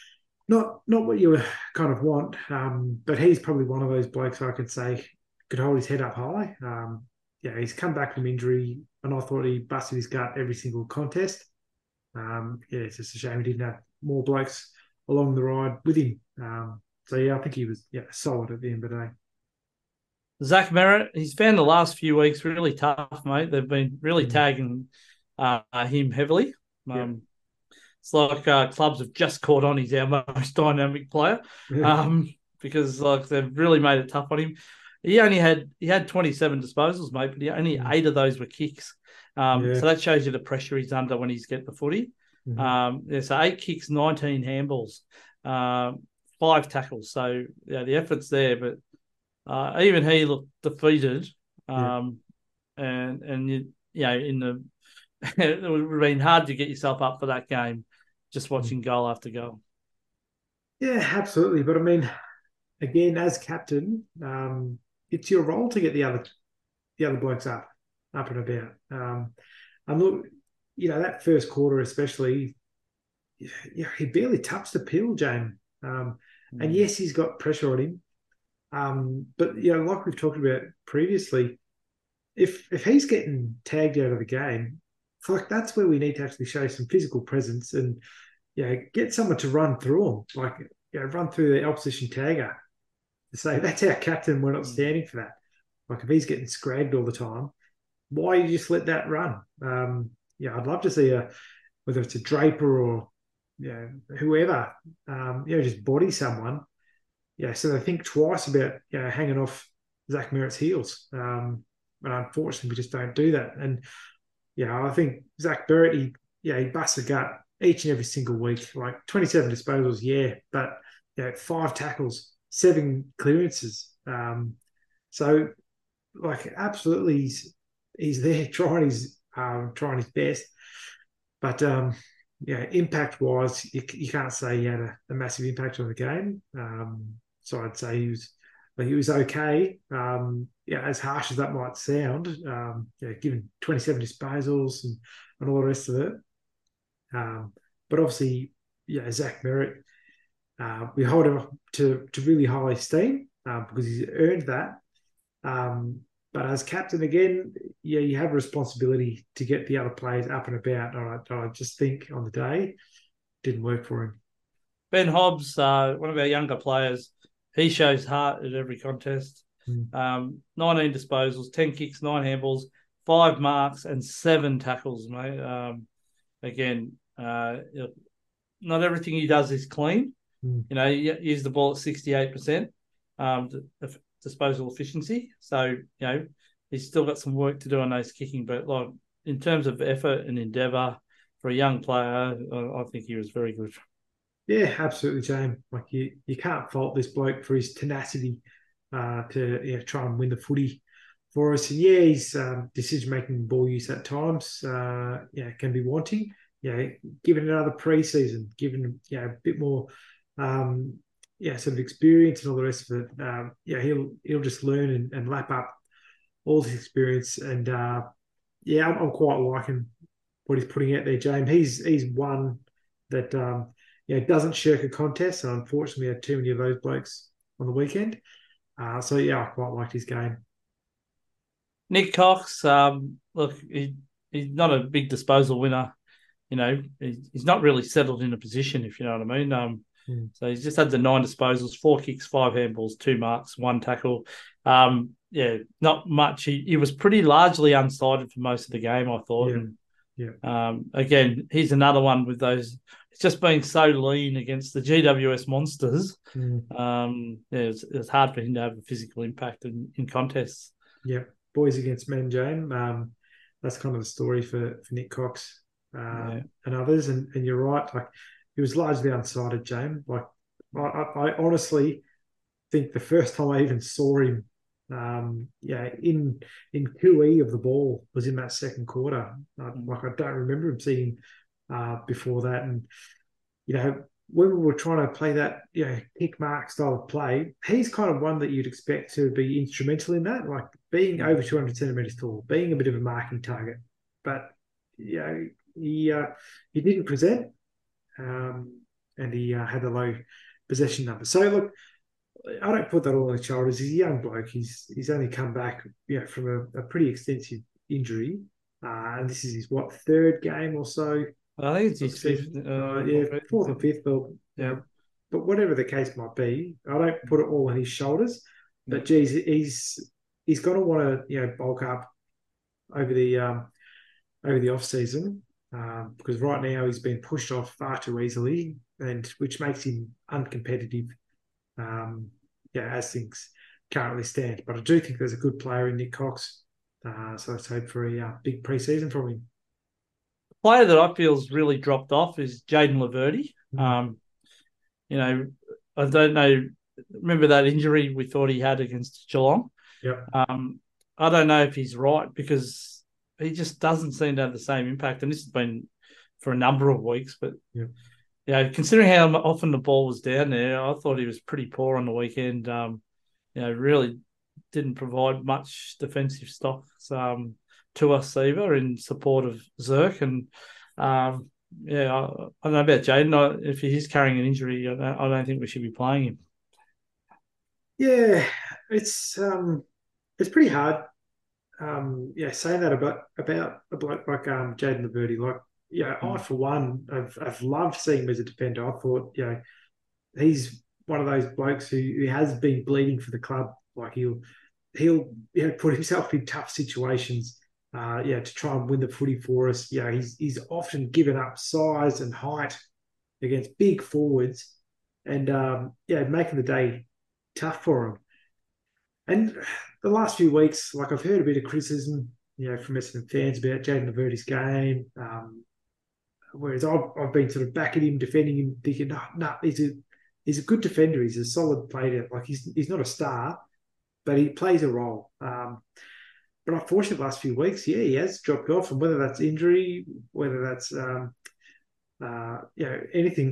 not not what you kind of want. Um, but he's probably one of those blokes I could say could hold his head up high. Um, yeah, he's come back from injury, and I thought he busted his gut every single contest. Um, yeah, it's just a shame he didn't have more blokes along the ride with him. Um, so yeah, I think he was yeah solid at the end of the day. Zach Merritt, he's found the last few weeks really tough, mate. They've been really Mm. tagging uh, him heavily. Yeah. Um, it's like uh, clubs have just caught on. He's our most dynamic player, Yeah. um, because like they've really made it tough on him. He only had he had twenty-seven disposals, mate, but he, only Mm. eight of those were kicks. Um, Yeah. so that shows you the pressure he's under when he's getting the footy. Mm-hmm. Um, yeah, so eight kicks, nineteen handballs, um, five tackles. So yeah, the effort's there, but uh, even he looked defeated. Yeah. Um, and and you, you know, in the it would have been hard to get yourself up for that game, just watching goal after goal. Yeah, absolutely. But I mean, again, as captain, um, it's your role to get the other the other blokes up, up and about. Um, and look, you know, that first quarter especially, yeah, he barely touched the pill, Jane. Um, and Mm. yes, he's got pressure on him. Um, but you know, like we've talked about previously, if if he's getting tagged out of the game, like that's where we need to actually show some physical presence and yeah, get someone to run through him, like you know, run through the opposition tagger to say that's our captain. We're not Mm. standing for that. Like if he's getting scragged all the time, why you just let that run? Um, yeah, I'd love to see a whether it's a Draper or you know, whoever, um, you know, just body someone. Yeah, so they think twice about you know hanging off Zach Merritt's heels. Um, but unfortunately, we just don't do that. And yeah, I think Zach Merritt, he yeah, he busts a gut each and every single week, like twenty-seven disposals, yeah, but you know, five tackles, seven clearances. Um, so, like, absolutely, he's, he's there trying his um, trying his best. But um, yeah, impact wise, you, you can't say he had a, a massive impact on the game. Um, so I'd say he was like he was okay. Um, yeah, as harsh as that might sound, um, yeah, given twenty-seven disposals and, and all the rest of it. Um, but obviously, yeah, Zach Merritt, uh, we hold him to to really high esteem uh, because he's earned that. Um, but as captain, again, yeah, you have a responsibility to get the other players up and about. And I, I just think on the day, didn't work for him. Ben Hobbs, uh, one of our younger players, he shows heart at every contest. Mm. Um, nineteen disposals, ten kicks, nine handballs, five marks, and seven tackles, mate. Um, again, uh, not everything he does is clean. Mm. You know, he used the ball at sixty-eight percent um, disposal efficiency. So, you know, he's still got some work to do on those kicking. But, like, in terms of effort and endeavour for a young player, I think he was very good. Yeah, absolutely, James. Like, you, you can't fault this bloke for his tenacity uh, to yeah, try and win the footy for us. And yeah, his um, decision-making ball use at times uh, yeah, can be wanting. Yeah, given another pre-season, given yeah, a bit more um, yeah, sort of experience and all the rest of it, um, yeah, he'll he'll just learn and, and lap up all this experience. And uh, yeah, I'm, I'm quite liking what he's putting out there, James. He's he's one that um, yeah doesn't shirk a contest. And unfortunately, we had too many of those blokes on the weekend. Uh, so yeah, I quite liked his game. Nick Cox, um, look, he, he's not a big disposal winner. You know, he, he's not really settled in a position, if you know what I mean. Um, mm. So he's just had the nine disposals, four kicks, five handballs, two marks, one tackle. Um, yeah, not much. He, he was pretty largely unsighted for most of the game, I thought. Yeah. And Yeah. um, again, he's another one with those. It's just been so lean against the G W S monsters. Mm. Um, yeah, it's, it's hard for him to have a physical impact in, in contests. Yeah, boys against men, James. Um, that's kind of the story for, for Nick Cox uh, yeah. and others. And, and you're right. Like, he was largely unsighted, James. Like, I, I honestly think the first time I even saw him, um, yeah, in in Q E of the ball was in that second quarter. Uh, mm. Like, I don't remember him seeing uh, before that. And you know, when we were trying to play that, you know, kick mark style of play, he's kind of one that you'd expect to be instrumental in that, like being over two hundred centimeters tall, being a bit of a marking target. But you know, he uh, he didn't present. Um, and he uh, had a low possession number. So look, I don't put that all on his shoulders. He's a young bloke. He's he's only come back, you know, from a, a pretty extensive injury, uh, and this is his what third game or so. I think it's his fifth. Uh, Uh, yeah, fourth or fifth. But yeah, but whatever the case might be, I don't put it all on his shoulders. But geez, he's he's going to want to you know bulk up over the um, over the off season. Um, because right now he's been pushed off far too easily, and which makes him uncompetitive. Um, yeah, as things currently stand. But I do think there's a good player in Nick Cox, uh, so let's hope for a uh, big pre-season from him. The player that I feel's really dropped off is Jayden Laverde. Mm. Um, you know, I don't know. Remember that injury we thought he had against Geelong? Yeah. Um, I don't know if he's right because he just doesn't seem to have the same impact. And this has been for a number of weeks. But, yeah, you know, considering how often the ball was down there, I thought he was pretty poor on the weekend. Um, you know, really didn't provide much defensive stock um, to us either in support of Zerk. And, um, yeah, I, I don't know about Jayden. If he's carrying an injury, I don't, I don't think we should be playing him. Yeah, it's um, it's pretty hard. Um, yeah, saying that about about a bloke like um, Jayden Laverde, like, yeah, mm. I for one, I've I've loved seeing him as a defender. I thought, you know, he's one of those blokes who, who has been bleeding for the club. Like, he'll he'll you know, put himself in tough situations, uh, yeah, to try and win the footy for us. Yeah, he's he's often given up size and height against big forwards, and um, yeah, making the day tough for him. And the last few weeks, like, I've heard a bit of criticism, you know, from Essendon fans about Jayden Laverde's game. Um, whereas I've, I've been sort of backing him, defending him, thinking, no, no, he's a he's a good defender. He's a solid player. Like he's he's not a star, but he plays a role. Um, but unfortunately, the last few weeks, yeah, he has dropped off, and whether that's injury, whether that's um, uh, you know anything.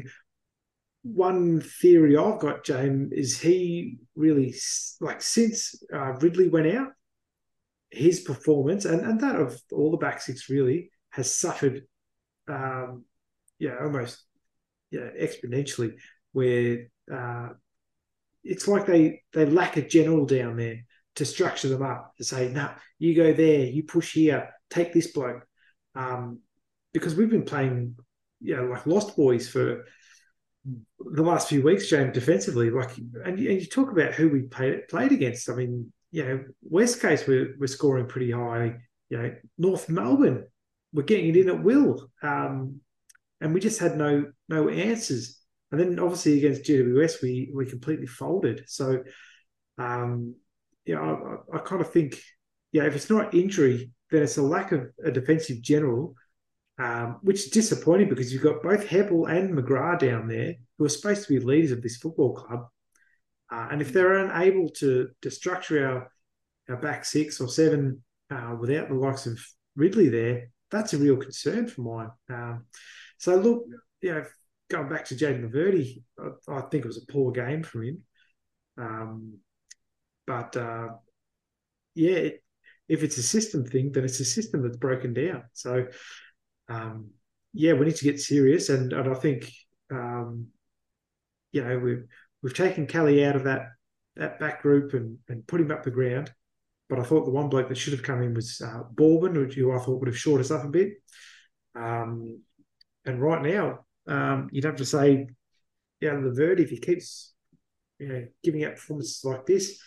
One theory I've got, James, is he really like since uh, Ridley went out, his performance and, and that of all the back six really has suffered, um, yeah, almost yeah exponentially. Where uh, it's like they they lack a general down there to structure them up to say, no, you go there, you push here, take this bloke, um, because we've been playing, you know, like lost boys for the last few weeks, James, defensively. Like, and you, and you talk about who we played played against. I mean, you know, West Coast we're, we're scoring pretty high. You know, North Melbourne, we're getting it in at will, um, and we just had no no answers. And then obviously against G W S, we we completely folded. So, um, yeah, I, I, I kind of think, yeah, if it's not injury, then it's a lack of a defensive general, um, which is disappointing because you've got both Heppel and McGrath down there who are supposed to be leaders of this football club. Uh, and if they're unable to, to structure our, our back six or seven uh, without the likes of Ridley there, that's a real concern for mine. Um, so, look, you know, going back to Jaden Laverty, I, I think it was a poor game from him. Um, but, uh, yeah, it, if it's a system thing, then it's a system that's broken down. So, um, yeah, we need to get serious. And, and I think, um, you know, we've, we've taken Kelly out of that, that back group and, and put him up the ground. But I thought the one bloke that should have come in was uh, Baldwin, who I thought would have shored us up a bit. Um, and right now, um, you'd have to say, yeah, Laverty, if he keeps, you know, giving out performances like this,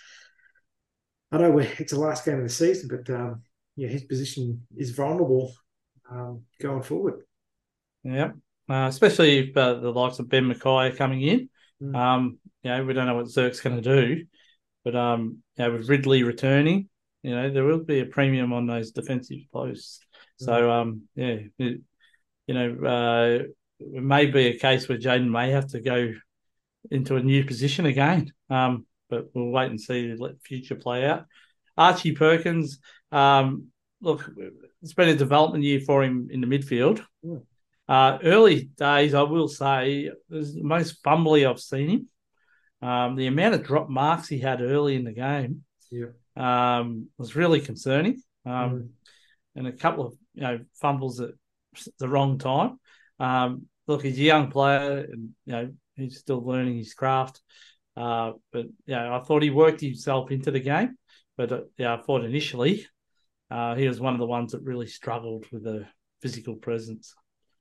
I know we're, it's the last game of the season, but um, yeah, his position is vulnerable um, going forward. Yeah, uh, especially if uh, the likes of Ben Mackay are coming in. Mm. Um, you know, we don't know what Zerk's going to do, but um, you know, with Ridley returning, you know, there will be a premium on those defensive posts. Mm. So um, yeah, it, you know, uh, it may be a case where Jaden may have to go into a new position again. Um, but we'll wait and see, let the future play out. Archie Perkins, um, look, it's been a development year for him in the midfield. Yeah. Uh, early days, I will say, it was the most fumbly I've seen him. Um, the amount of drop marks he had early in the game yeah. um, was really concerning. Um, mm. And a couple of you know fumbles at the wrong time. Um, look, he's a young player, and you know he's still learning his craft. Uh, but yeah, I thought he worked himself into the game. But uh, yeah, I thought initially uh, he was one of the ones that really struggled with the physical presence.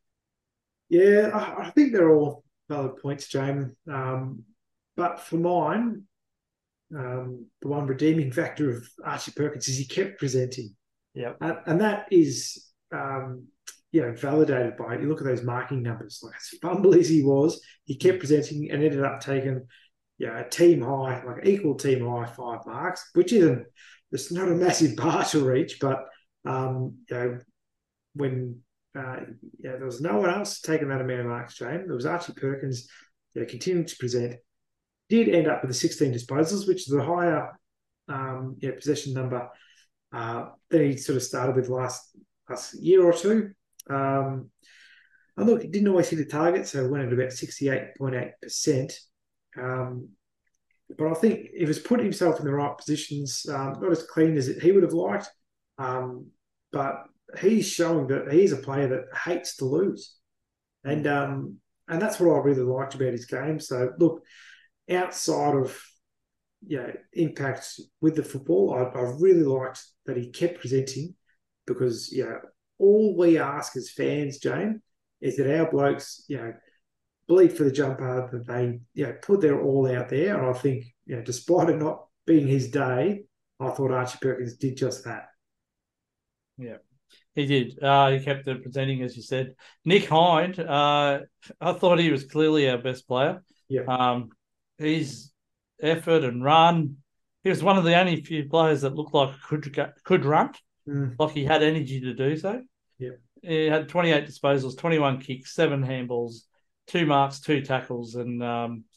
Yeah, I, I think they're all valid points, James. Um, but for mine, um, the one redeeming factor of Archie Perkins is he kept presenting. Yeah, and, and that is, um, you know, validated by you look at those marking numbers. Like as fumble as he was, he kept presenting and ended up taking, you know, a team high, like equal team high five marks, which isn't, it's not a massive bar to reach, but um, you know, when uh, you know, there was no one else taking that amount of marks, James. There was Archie Perkins, you know, continuing to present. Did end up with the sixteen disposals, which is a higher um, you know, possession number uh, than he sort of started with last last year or two. Um, and look, he didn't always hit the target, so it went at about sixty-eight point eight percent. Um, but I think he was putting himself in the right positions, um, not as clean as he would have liked, um, but he's showing that he's a player that hates to lose. And um, and that's what I really liked about his game. So, look, outside of you know, impact with the football, I, I really liked that he kept presenting because, you know, all we ask as fans, Jane, is that our blokes, you know, bleed for the jumper, that they, you know, put their all out there. And I think, you know, despite it not being his day, I thought Archie Perkins did just that. Yeah, he did. Uh, he kept it presenting, as you said. Nick Hind, uh, I thought he was clearly our best player. Yeah. Um, his effort and run, he was one of the only few players that looked like could could run, mm. like he had energy to do so. Yeah. He had twenty-eight disposals, twenty-one kicks, seven handballs, two marks, two tackles, and um,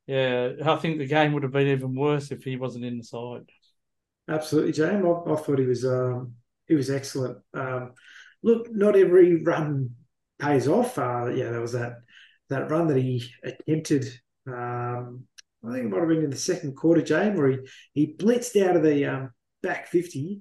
yeah, I think the game would have been even worse if he wasn't in the side. Absolutely, James. I, I thought he was um, he was excellent. Um, look, not every run pays off. Uh, yeah, there was that that run that he attempted. Um, I think it might have been in the second quarter, James, where he, he blitzed out of the um, back fifty,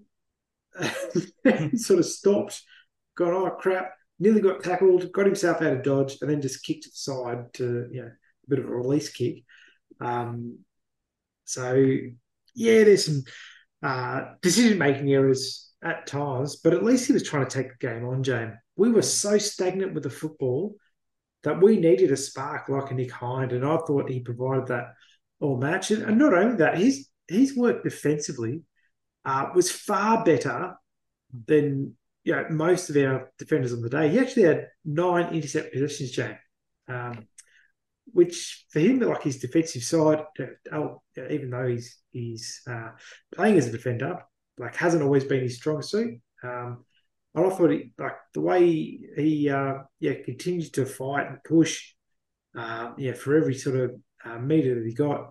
and sort of stopped, got, oh crap, nearly got tackled, got himself out of dodge, and then just kicked to the side to, you know, a bit of a release kick. Um, so, yeah, there's some uh, decision making errors at times, but at least he was trying to take the game on, James. We were so stagnant with the football that we needed a spark like a Nick Hind, and I thought he provided that all match. And, and not only that, his his work defensively uh, was far better than, you know, most of our defenders on the day. He actually had nine intercept possessions, James. Um, which for him, like his defensive side, oh, even though he's he's uh, playing as a defender, like hasn't always been his strong suit. Um, and I thought he, like the way he, he uh, yeah continued to fight and push, uh, yeah, for every sort of uh, meter that he got.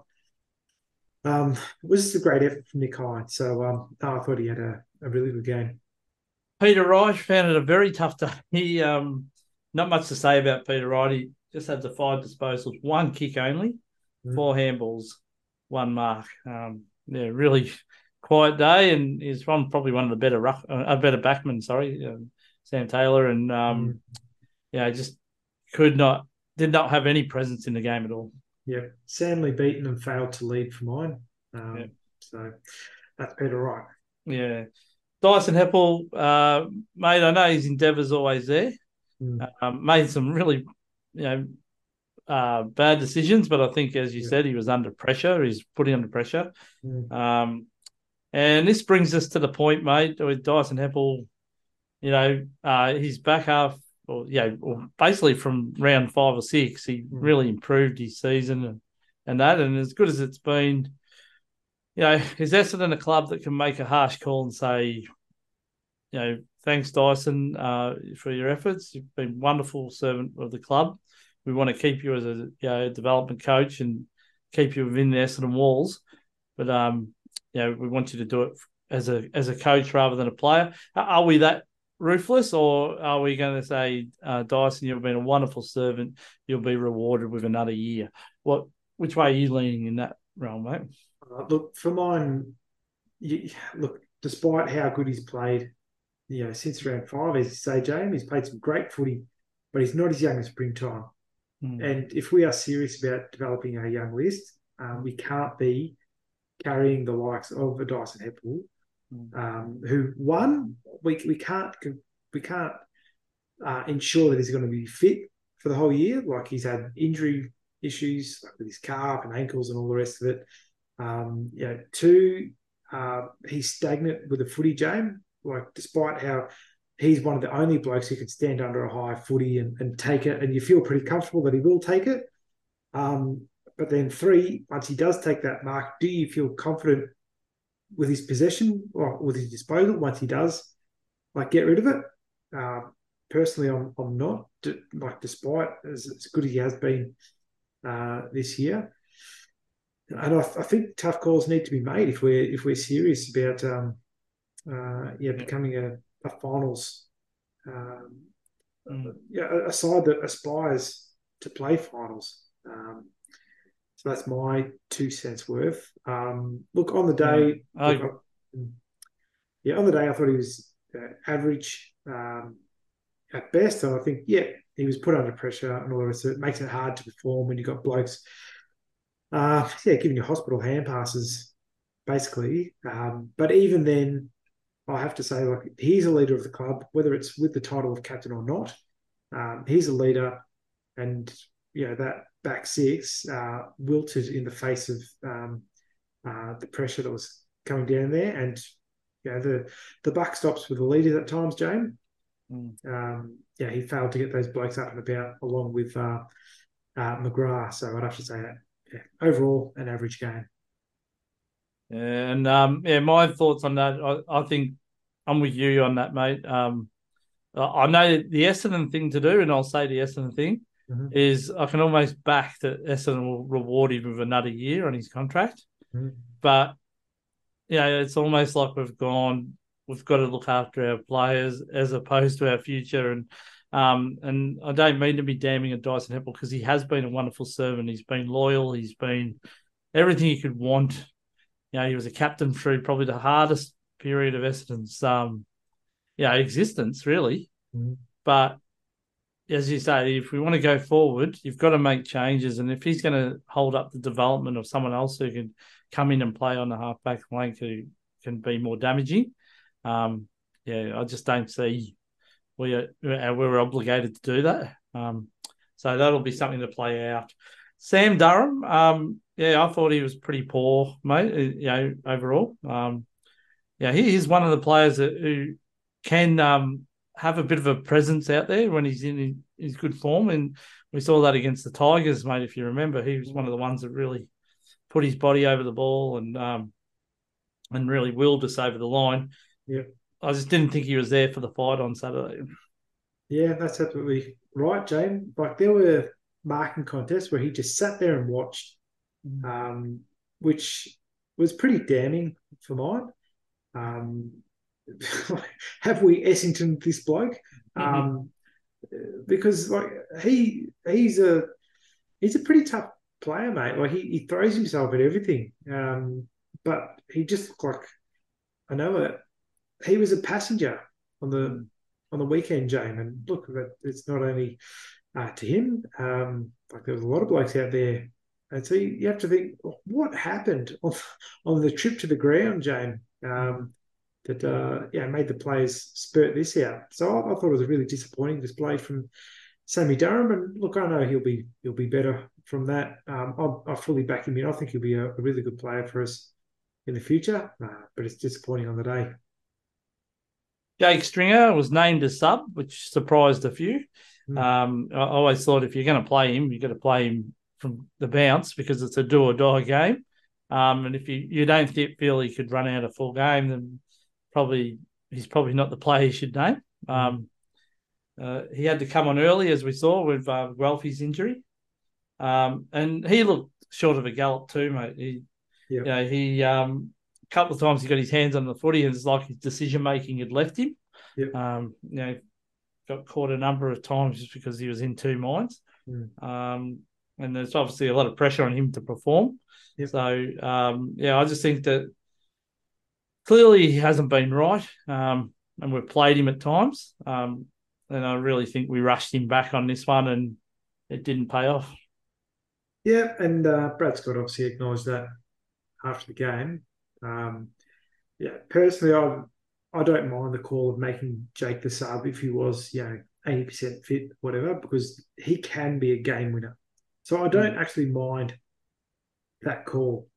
Um, it was just a great effort from Nick Hind. So um, no, I thought he had a, a really good game. Peter Wright found it a very tough day. He um, not much to say about Peter Wright. He just had the five disposals, one kick only, mm. four handballs, one mark. Um, yeah, really quiet day, and he's from probably one of the better rough, uh, a better backmen. Sorry, um, Sam Taylor, and um, mm. yeah, just could not, did not have any presence in the game at all. Yeah, soundly beaten and failed to lead for mine. Um, yeah. So that's Peter Wright. Yeah. Dyson Heppell, uh, mate, I know his endeavour's always there. Mm. Um, made some really, you know, uh, bad decisions, but I think, as you yeah. said, he was under pressure. He's putting under pressure. Mm. Um, and this brings us to the point, mate, with Dyson Heppell, you know, uh, his back half, or, you know, or basically from round five or six, he mm. really improved his season and, and that. And as good as it's been, you know, is Essendon a club that can make a harsh call and say, you know, thanks, Dyson, uh, for your efforts. You've been a wonderful servant of the club. We want to keep you as a, you know, development coach and keep you within the Essendon walls. But, um, you know, we want you to do it as a as a coach rather than a player. Are we that ruthless, or are we going to say, uh, Dyson, you've been a wonderful servant, you'll be rewarded with another year? What, which way are you leaning in that realm, mate? Uh, look, for mine, you, look, despite how good he's played, you know, since round five, as you say, James, he's played some great footy, but he's not as young as springtime. Mm. And if we are serious about developing our young list, um, we can't be carrying the likes of a Dyson Heppell, mm. um, who one we we can't we can't uh, ensure that he's going to be fit for the whole year. Like, he's had injury issues, like with his calf and ankles and all the rest of it. Um, you know, two, uh, he's stagnant with the footy, James. Like, despite how he's one of the only blokes who can stand under a high footy and, and take it, and you feel pretty comfortable that he will take it. Um, but then three, once he does take that mark, do you feel confident with his possession or with his disposal once he does, like, get rid of it? Uh, personally, I'm, I'm not, like, despite as, as good as he has been uh, this year. And I, I think tough calls need to be made if we're if we're serious about um, uh, yeah becoming a, a finals um, mm. yeah a side that aspires to play finals. Um, so that's my two cents worth. Um, look, on the day, yeah, look, I, yeah, on the day I thought he was uh, average um, at best, and I think yeah he was put under pressure and all the rest of it. It makes it hard to perform when you've got blokes. Uh, yeah, giving you hospital hand passes, basically. Um, but even then, I have to say, like, he's a leader of the club, whether it's with the title of captain or not. Um, he's a leader, and, you know, that back six uh, wilted in the face of um, uh, the pressure that was coming down there. And, you know, the the buck stops with the leaders at times, James. Mm. Um, yeah, he failed to get those blokes up and about along with uh, uh, McGrath. So I'd have to say that. Yeah, overall, an average game. And um, yeah, my thoughts on that, I, I think I'm with you on that, mate. Um, I know the Essendon thing to do, and I'll say the Essendon thing. Mm-hmm. is I can almost back that Essendon will reward him with another year on his contract. Mm-hmm. But, you know, it's almost like we've gone, we've got to look after our players as opposed to our future. And um, and I don't mean to be damning a Dyson Heppell because he has been a wonderful servant. He's been loyal. He's been everything you could want. You know, he was a captain through probably the hardest period of Essendon's um, you know, existence, really. Mm-hmm. But as you say, if we want to go forward, you've got to make changes. And if he's going to hold up the development of someone else who can come in and play on the halfback flank who can be more damaging, um, yeah, I just don't see we are, we're obligated to do that. Um, so that'll be something to play out. Sam Durham, um, yeah, I thought he was pretty poor, mate. You know, overall, um, yeah, he is one of the players that, who can um, have a bit of a presence out there when he's in his good form, and we saw that against the Tigers, mate. If you remember, he was one of the ones that really put his body over the ball and um, and really willed us over the line. Yeah, I just didn't think he was there for the fight on Saturday. yeah, that's absolutely right, James. Like there were marking contests where he just sat there and watched, um, which was pretty damning for mine. Um, have we Essington this bloke? Um, because like he he's a he's a pretty tough player, mate. Like he, he throws himself at everything. Um, but he just looked like I know it. He was a passenger on the on the weekend, Jane. And look, that it's not only uh, to him. Um, like there was a lot of blokes out there, and so you, you have to think what happened on, on the trip to the ground, Jane. Um, that uh, yeah made the players spurt this out. So I, I thought it was a really disappointing display from Sammy Durham. And look, I know he'll be he'll be better from that. Um, I, I fully back him in. I think he'll be a, a really good player for us in the future. Uh, but it's disappointing on the day. Jake Stringer was named a sub, which surprised a few. Mm. Um, I always thought if you're going to play him, you've got to play him from the bounce because it's a do or die game. Um, and if you, you don't feel he could run out a full game, then probably he's probably not the player he should name. Um, uh, he had to come on early, as we saw with uh, Guelfi's injury, um, and he looked short of a gallop too, mate. He, yeah, you know, he um, a couple of times he got his hands on the footy, and it's like his decision making had left him. yeah. Um, you know, got caught a number of times just because he was in two minds. Mm. Um, and there's obviously a lot of pressure on him to perform. Yep. So um, yeah, I just think that clearly he hasn't been right, um, and we've played him at times. Um, and I really think we rushed him back on this one, and it didn't pay off. Yeah, and uh, Brad Scott obviously acknowledged that after the game. Um, yeah, personally, I I don't mind the call of making Jake the sub if he was, you know, eighty percent fit, whatever, because he can be a game winner. So I don't mm. actually mind that call.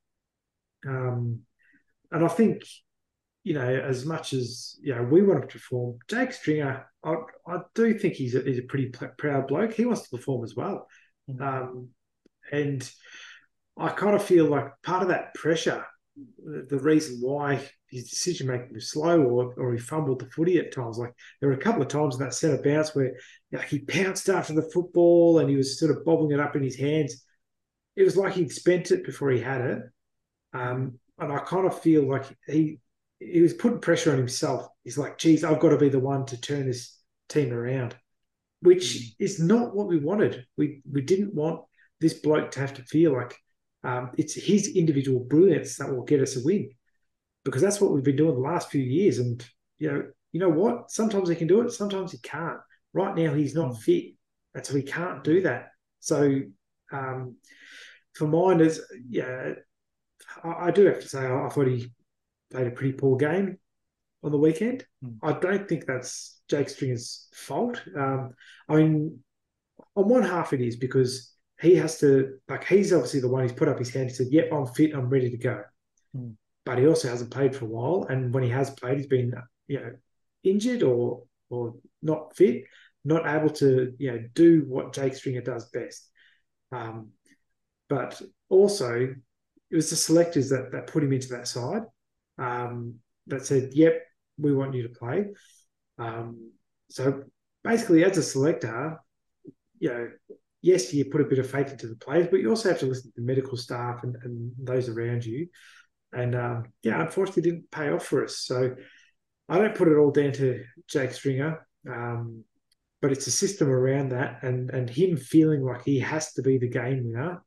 Um, and I think, you know, as much as, you know, we want to perform, Jake Stringer, I, I do think he's a, he's a pretty proud bloke. He wants to perform as well. Mm. Um, and I kind of feel like part of that pressure, the reason why his decision making was slow or, or he fumbled the footy at times. Like there were a couple of times in that centre bounce where, you know, he pounced after the football and he was sort of bobbling it up in his hands. It was like he'd spent it before he had it. Um, and I kind of feel like he he was putting pressure on himself. He's like, geez, I've got to be the one to turn this team around, which mm. is not what we wanted. We we didn't want this bloke to have to feel like um, it's his individual brilliance that will get us a win, because that's what we've been doing the last few years. And you know, you know what? Sometimes he can do it, sometimes he can't. Right now, he's not mm. fit, and so he can't do that. So um, for mine, is yeah, I, I do have to say I, I thought he played a pretty poor game on the weekend. Mm. I don't think that's Jake Stringer's fault. Um, I mean, on one half it is because he has to, like, he's obviously the one who's put up his hand and said, yep, I'm fit, I'm ready to go. Mm. But he also hasn't played for a while. And when he has played, he's been, you know, injured or or not fit, not able to, you know, do what Jake Stringer does best. Um, but also, it was the selectors that, that put him into that side um, that said, yep, we want you to play. Um, so basically, as a selector, you know, yes, you put a bit of faith into the players, but you also have to listen to the medical staff and, and those around you. And um, yeah, unfortunately, it didn't pay off for us. So I don't put it all down to Jake Stringer, um, but it's a system around that, and and him feeling like he has to be the game winner,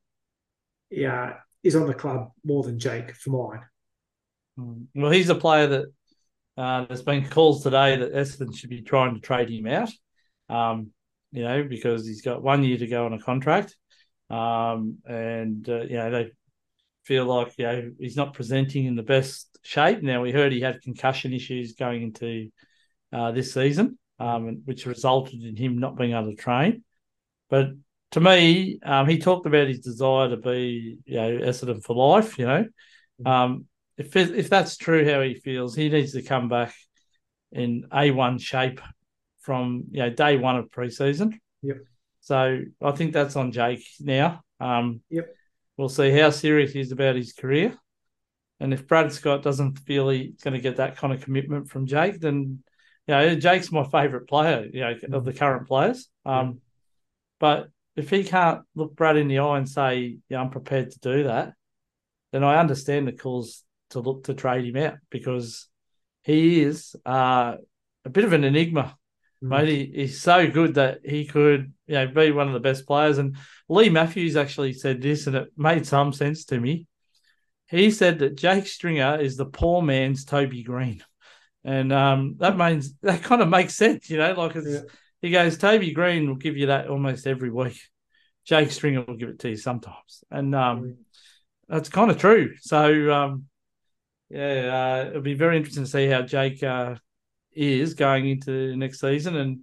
yeah, is on the club more than Jake for mine. Mm. Well, he's a player that uh, there's been calls today that Essendon should be trying to trade him out. Um, you know, because he's got one year to go on a contract, um, and uh, you know they feel like you know he's not presenting in the best shape. Now we heard he had concussion issues going into uh, this season, um, which resulted in him not being able to train. But to me, um, he talked about his desire to be you know Essendon for life. You know, um, if if that's true, how he feels, he needs to come back in A one shape from you know day one of preseason. Yep. So I think that's on Jake now. Um, Yep. We'll see how serious he is about his career. And if Brad Scott doesn't feel he's going to get that kind of commitment from Jake, then you know Jake's my favourite player, you know, of the current players. Um, Yep. But if he can't look Brad in the eye and say, "Yeah, I'm prepared to do that," then I understand the calls to look to trade him out because he is uh, a bit of an enigma. Mate, he, he's so good that he could, you know, be one of the best players. And Lee Matthews actually said this, and it made some sense to me. He said that Jake Stringer is the poor man's Toby Green, and um, that means that kind of makes sense, you know. Like it's, Yeah. he goes, Toby Green will give you that almost every week. Jake Stringer will give it to you sometimes, and um, that's kind of true. So um, yeah, uh, it'll be very interesting to see how Jake. Uh, is going into next season and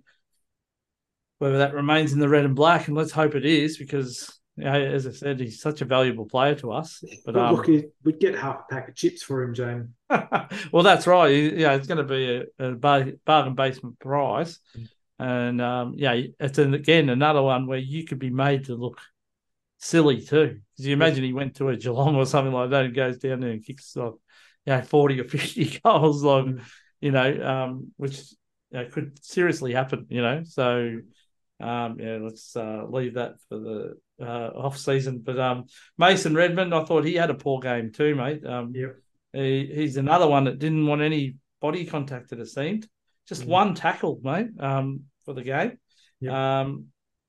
whether that remains in the red and black. And let's hope it is because, you know, as I said, he's such a valuable player to us. But, But um, look, we'd get half a pack of chips for him, Jane. well, that's right. Yeah, it's going to be a, a bargain basement price. And, um, yeah, it's, an, again, another one where you could be made to look silly too. Because you imagine he went to a Geelong or something like that and goes down there and kicks like, you know, forty or fifty goals, like, mm. you know, um, which you know, could seriously happen, you know. So, um, yeah, let's uh, leave that for the uh, off season. But um, Mason Redmond, I thought he had a poor game too, mate. Um, yep. he, he's another one that didn't want any body contact, it seemed. Just mm. one tackle, mate, um, for the game. Yep. Um,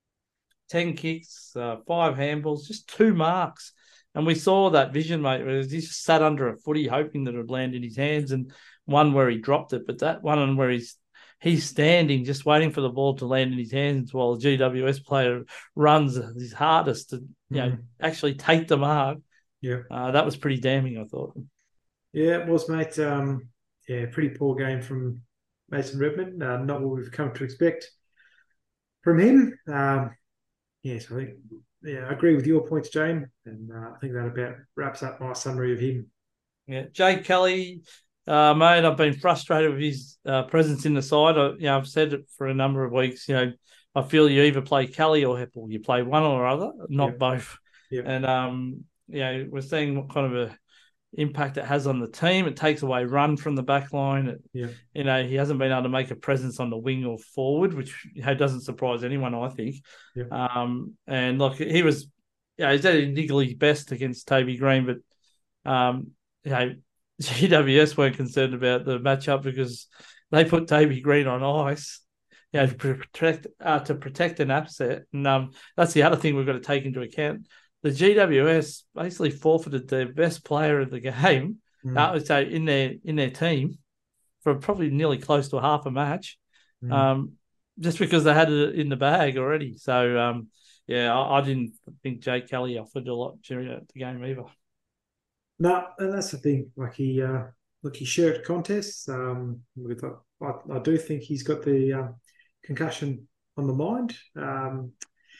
ten kicks, uh, five handballs, just two marks. And we saw that vision, mate, where he just sat under a footy hoping that it would land in his hands, and one where he dropped it, but that one where he's he's standing just waiting for the ball to land in his hands while the G W S player runs his hardest to you know mm. actually take the mark. Yeah, uh, that was pretty damning, I thought. Yeah, it was, mate. Um, yeah, pretty poor game from Mason Redmond. Uh, not what we've come to expect from him. Um, yes, I think. Yeah, I agree with your points, Jane, and uh, I think that about wraps up my summary of him. Yeah, Jake Kelly, uh, mate, I've been frustrated with his uh, presence in the side. I, you know, I've said it for a number of weeks. You know, I feel you either play Kelly or Heppel. You play one or other, not yep. both. Yep. And um, you know, we're seeing what kind of a impact it has on the team. It takes away run from the back line. It, yeah. You know, he hasn't been able to make a presence on the wing or forward, which you know, doesn't surprise anyone, I think. Yeah. Um, and look, he was, yeah, you know, he's at his niggly best against Toby Green, but um, you know, G W S weren't concerned about the matchup because they put Toby Green on ice, you know, to protect uh, to protect an upset. And um, that's the other thing we've got to take into account. The G W S basically forfeited their best player of the game, mm. I would say, in their in their team for probably nearly close to a half a match, mm. um, just because they had it in the bag already. So, um, yeah, I, I didn't think Jake Kelly offered a lot during the game either. No, and that's the thing. Like he, uh, look, he shirked contests. Um, with I, I do think he's got the uh, concussion on the mind. Um,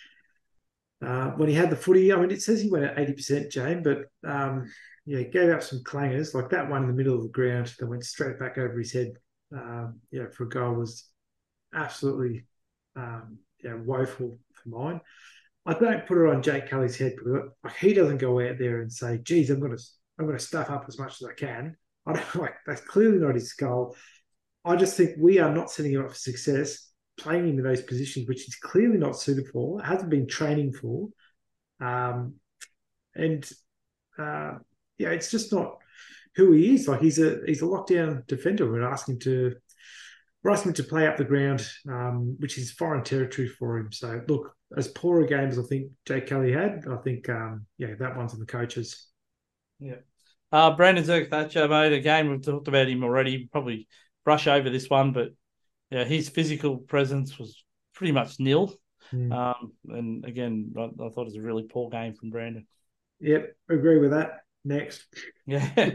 Uh, when he had the footy, I mean, it says he went at eighty percent, Jane, but um, yeah, he gave up some clangers, like that one in the middle of the ground that went straight back over his head. Um, yeah, for a goal was absolutely um, yeah, woeful for mine. I don't put it on Jake Kelly's head because like, he doesn't go out there and say, "Geez, I'm going to I'm going to stuff up as much as I can." I don't like that's clearly not his goal. I just think we are not setting him up for success playing him in those positions, which he's clearly not suited for, hasn't been training for. Um, and uh, yeah, it's just not who he is. Like he's a he's a lockdown defender. We're asking to we're asking him to play up the ground, um, which is foreign territory for him. So look, as poor a game as I think Jake Kelly had, I think um, yeah, that one's on the coaches. Yeah. Uh, Brandon Zerk-Thatcher, mate, again, we've talked about him already. Probably brush over this one, but yeah, his physical presence was pretty much nil. Mm. Um, and again, I, I thought it was a really poor game from Brandon. Yep, agree with that. Next. Yeah.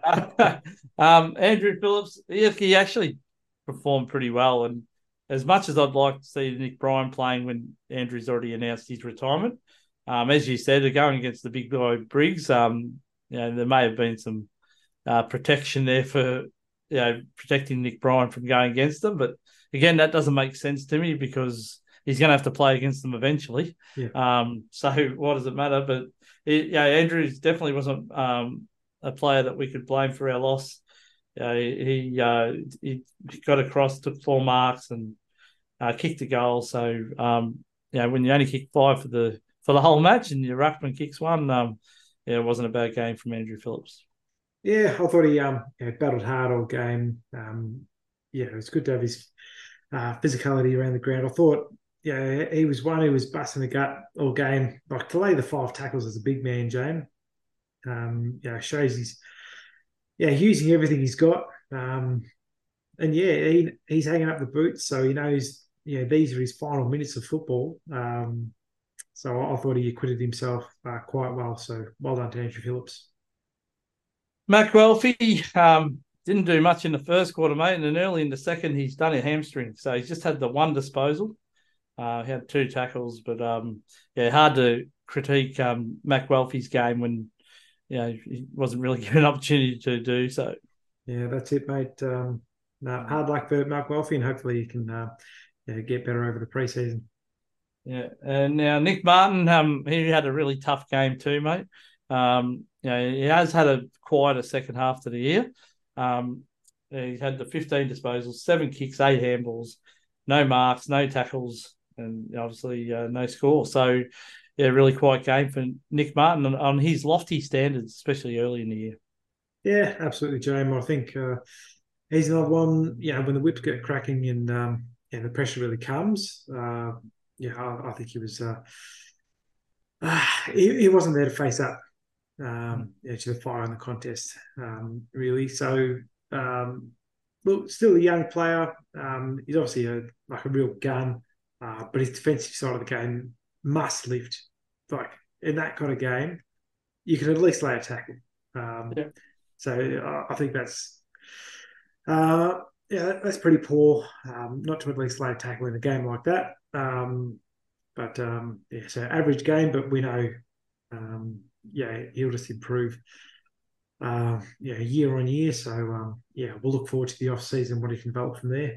um, Andrew Phillips, he, he actually performed pretty well. And as much as I'd like to see Nick Bryan playing when Andrew's already announced his retirement, um, as you said, they're going against the big guy Briggs. Um, you know, there may have been some uh, protection there for, you know, protecting Nick Bryan from going against them. But again, that doesn't make sense to me because he's going to have to play against them eventually. Yeah. Um, so what does it matter? But it, yeah, Andrews definitely wasn't um, a player that we could blame for our loss. Uh, he uh, he got across, took four marks, and uh, kicked a goal. So um, you know, when you only kick five for the for the whole match, and your ruckman kicks one, um, yeah, it wasn't a bad game from Andrew Phillips. Yeah, I thought he um you know, battled hard all game. Um, yeah, it was good to have his uh, physicality around the ground. I thought, yeah, he was one who was busting the gut all game. Like to lay the five tackles as a big man, James. Um, yeah, shows he's yeah using everything he's got. Um, and yeah, he he's hanging up the boots, so he knows you know these are his final minutes of football. Um, so I, I thought he acquitted himself uh, quite well. So well done to Andrew Phillips. Matt Guelphy um, didn't do much in the first quarter, mate, and then early in the second, he's done a hamstring. So he's just had the one disposal. Uh, he had two tackles, but um, yeah, hard to critique um, Matt Guelphy's game when you know he wasn't really given an opportunity to do so. Yeah, that's it, mate. Um, no, hard luck for Matt Guelphy, and hopefully he can uh, yeah, get better over the preseason. Yeah, and now Nick Martin, um, he had a really tough game too, mate. Um, you know, he has had a quite a second half to the year. Um, he had the fifteen disposals, seven kicks, eight handballs, no marks, no tackles, and obviously uh, no score. So, yeah, really quiet game for Nick Martin on, on his lofty standards, especially early in the year. Yeah, absolutely, James. I think uh, he's another one. You know, when the whips get cracking and um, yeah, the pressure really comes. Uh, yeah, I, I think he was. Uh, uh, he, he wasn't there to face up. Um, yeah, to the fire in the contest, um, really. So, um, look, still a young player. Um, he's obviously a like a real gun, uh, but his defensive side of the game must lift. Like in that kind of game, you can at least lay a tackle. Um, Yeah. So uh, I think that's uh, yeah, that's pretty poor. Um, not to at least lay a tackle in a game like that. Um, but um, yeah, so average game, but we know. Um, yeah, he'll just improve. Uh, yeah, year on year. So um, yeah, we'll look forward to the off season, what he can develop from there.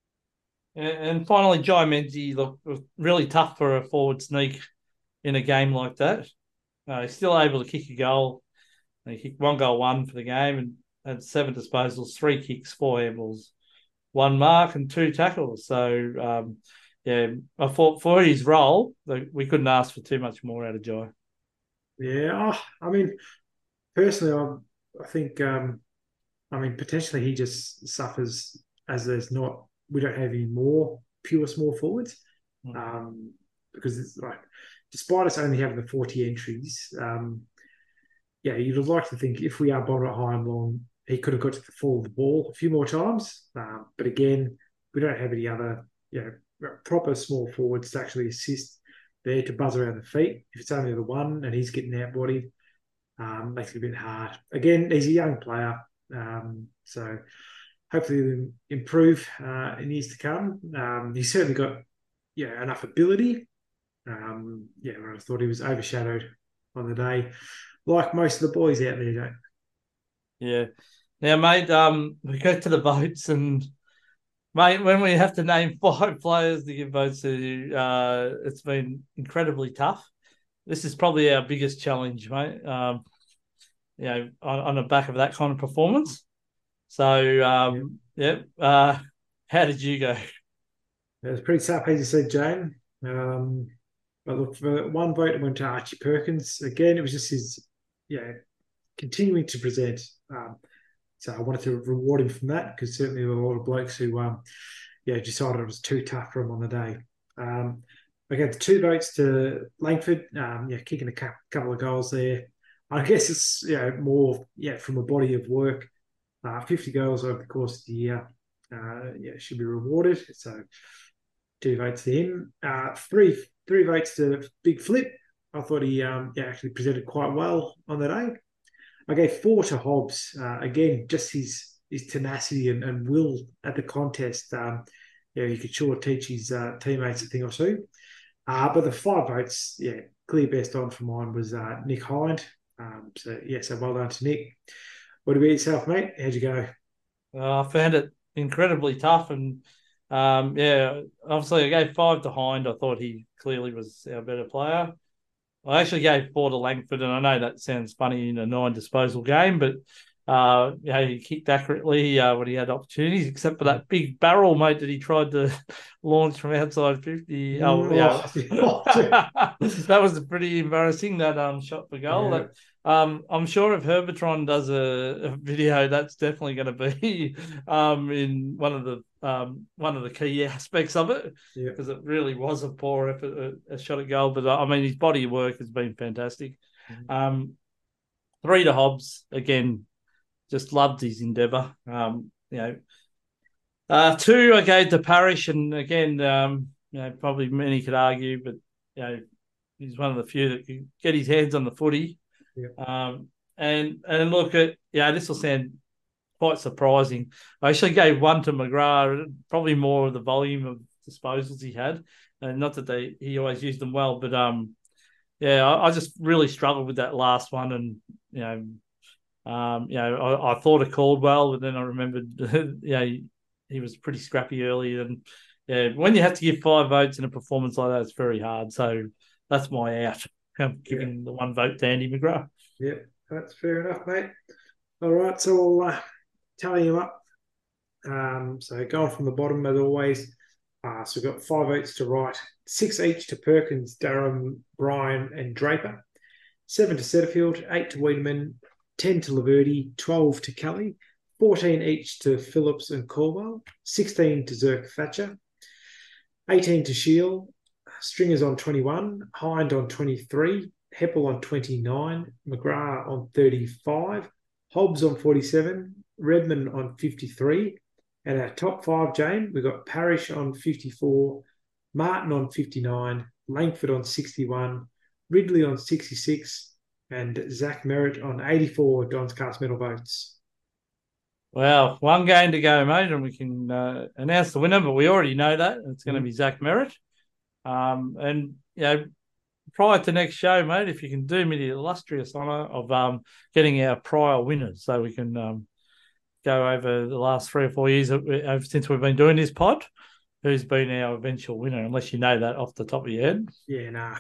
And finally, Jai Menzies, look, really tough for a forward sneak in a game like that. Uh, he's still able to kick a goal. He kicked one goal, one for the game, and had seven disposals, three kicks, four handballs, one mark, and two tackles. So um, yeah, I thought for his role, we couldn't ask for too much more out of Jai. Yeah, oh, I mean, personally, I, I think, um, I mean, potentially he just suffers as there's not, we don't have any more pure small forwards. Mm. Um, because it's like, despite us only having the forty entries, um, yeah, you'd have liked to think if we are bottom high and long, he could have got to the fall of the ball a few more times. Um, but again, we don't have any other, you know, proper small forwards to actually assist there to buzz around the feet. If it's only the one and he's getting out body, um, makes it a bit hard. Again, he's a young player, um, so hopefully he'll improve uh, in years to come. Um, he's certainly got yeah enough ability. Um, yeah, I thought he was overshadowed on the day, like most of the boys out there, don't. Yeah. Now, mate, um, we go to the votes and. Mate, when we have to name five players to give votes to, uh, it's been incredibly tough. This is probably our biggest challenge, mate. Um, you know, on, on the back of that kind of performance. So, um, yeah. yeah uh, how did you go? It was pretty tough, as you said, Jane. Um, but look, for one vote, it went to Archie Perkins. Again, it was just his, yeah, continuing to present. Um, so I wanted to reward him from that because certainly there were a lot of blokes who, um, yeah, decided it was too tough for him on the day. Um, I gave two votes to Langford, um, yeah, kicking a couple of goals there. I guess it's you know more yeah from a body of work. Uh, fifty goals over the course of the year, uh, yeah, should be rewarded. So two votes to him. Uh, three three votes to Big Flip. I thought he um, yeah, actually presented quite well on the day. I gave four to Hobbs. Uh, again, just his his tenacity and, and will at the contest. Um, yeah, he could sure teach his uh, teammates a thing or two. Uh, but the five votes, yeah, clear best on for mine was uh, Nick Hind. Um, so yeah, so well done to Nick. What about yourself, mate? How'd you go? Uh, I found it incredibly tough, and um, yeah, obviously I gave five to Hind. I thought he clearly was our better player. I actually gave four to Langford, and I know that sounds funny in a nine disposal game, but uh, yeah, he kicked accurately uh, when he had opportunities, except for that big barrel, mate, that he tried to launch from outside fifty. Oh, yeah, that was pretty embarrassing. That um shot for goal. Yeah. That um, I'm sure if Herbertron does a, a video, that's definitely going to be um in one of the um one of the key aspects of it because yeah. it really was a poor effort, a, a shot at goal. But I mean, his body of work has been fantastic. Mm-hmm. Um, three to Hobbs again. Just loved his endeavour. Um, you know, uh, two I gave to Parish, and again, um, you know, probably many could argue, but you know, he's one of the few that can get his hands on the footy. Yeah. Um, and and look at yeah, this will sound quite surprising. I actually gave one to McGrath, probably more of the volume of disposals he had, and not that they he always used them well, but um, yeah, I, I just really struggled with that last one, and you know. Um, you know, I, I thought of Caldwell, but then I remembered, yeah, he, he was pretty scrappy early, and yeah, when you have to give five votes in a performance like that, it's very hard. So that's my out. I'm giving yeah. the one vote to Andy McGrath. Yeah, that's fair enough, mate. All right, so I'll uh, tally him up. Um, so going from the bottom as always. Uh, so we've got five votes to Wright, six each to Perkins, Durham, Bryan, and Draper, seven to Setterfield, eight to Wiedemann, ten to Laverty, twelve to Kelly, fourteen each to Phillips and Caldwell, sixteen to Zerk Thatcher, eighteen to Shield, Stringers on twenty-one, Hind on twenty-three, Heppel on twenty-nine, McGrath on thirty-five, Hobbs on forty-seven, Redmond on fifty-three, and our top five, Jane, we've got Parish on fifty-four, Martin on fifty-nine, Langford on sixty-one, Ridley on sixty-six, and Zach Merritt on eighty-four Don's Cast Medal votes. Well, one game to go, mate, and we can uh, announce the winner, but we already know that. It's going mm. to be Zach Merritt. Um, and, you know, prior to next show, mate, if you can do me the illustrious honour of um, getting our prior winners so we can um, go over the last three or four years since we've been doing this pod, who's been our eventual winner, unless you know that off the top of your head. Yeah, nah.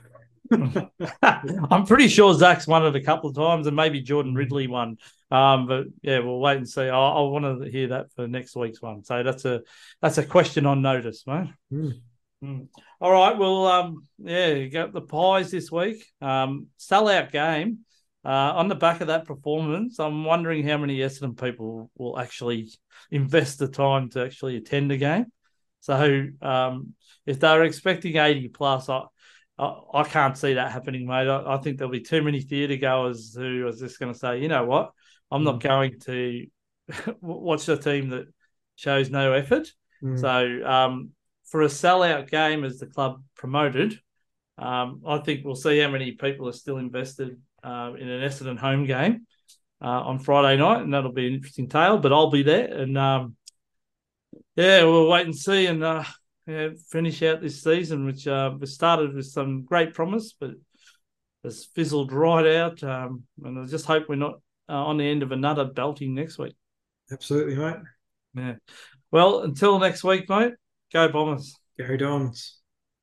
I'm pretty sure Zach's won it a couple of times, and maybe Jordan Ridley won. Um, but yeah, we'll wait and see. I, I want to hear that for next week's one. So that's a that's a question on notice, mate. Mm. Mm. All right. Well, um, yeah, you got the Pies this week. Um, sellout game. Uh, on the back of that performance, I'm wondering how many Essendon people will actually invest the time to actually attend the game. So um, if they're expecting eighty plus, I. I can't see that happening, mate. I, I think there'll be too many theatre goers who are just going to say, you know what, I'm mm. not going to watch a team that shows no effort. Mm. So um, for a sellout game, as the club promoted, um, I think we'll see how many people are still invested uh, in an Essendon home game uh, on Friday night, and that'll be an interesting tale. But I'll be there, and um, yeah, we'll wait and see. And uh, Yeah, finish out this season, which uh, was started with some great promise, but has fizzled right out. Um, and I just hope we're not uh, on the end of another belting next week. Absolutely, mate. Yeah. Well, until next week, mate, go Bombers. Go Dons.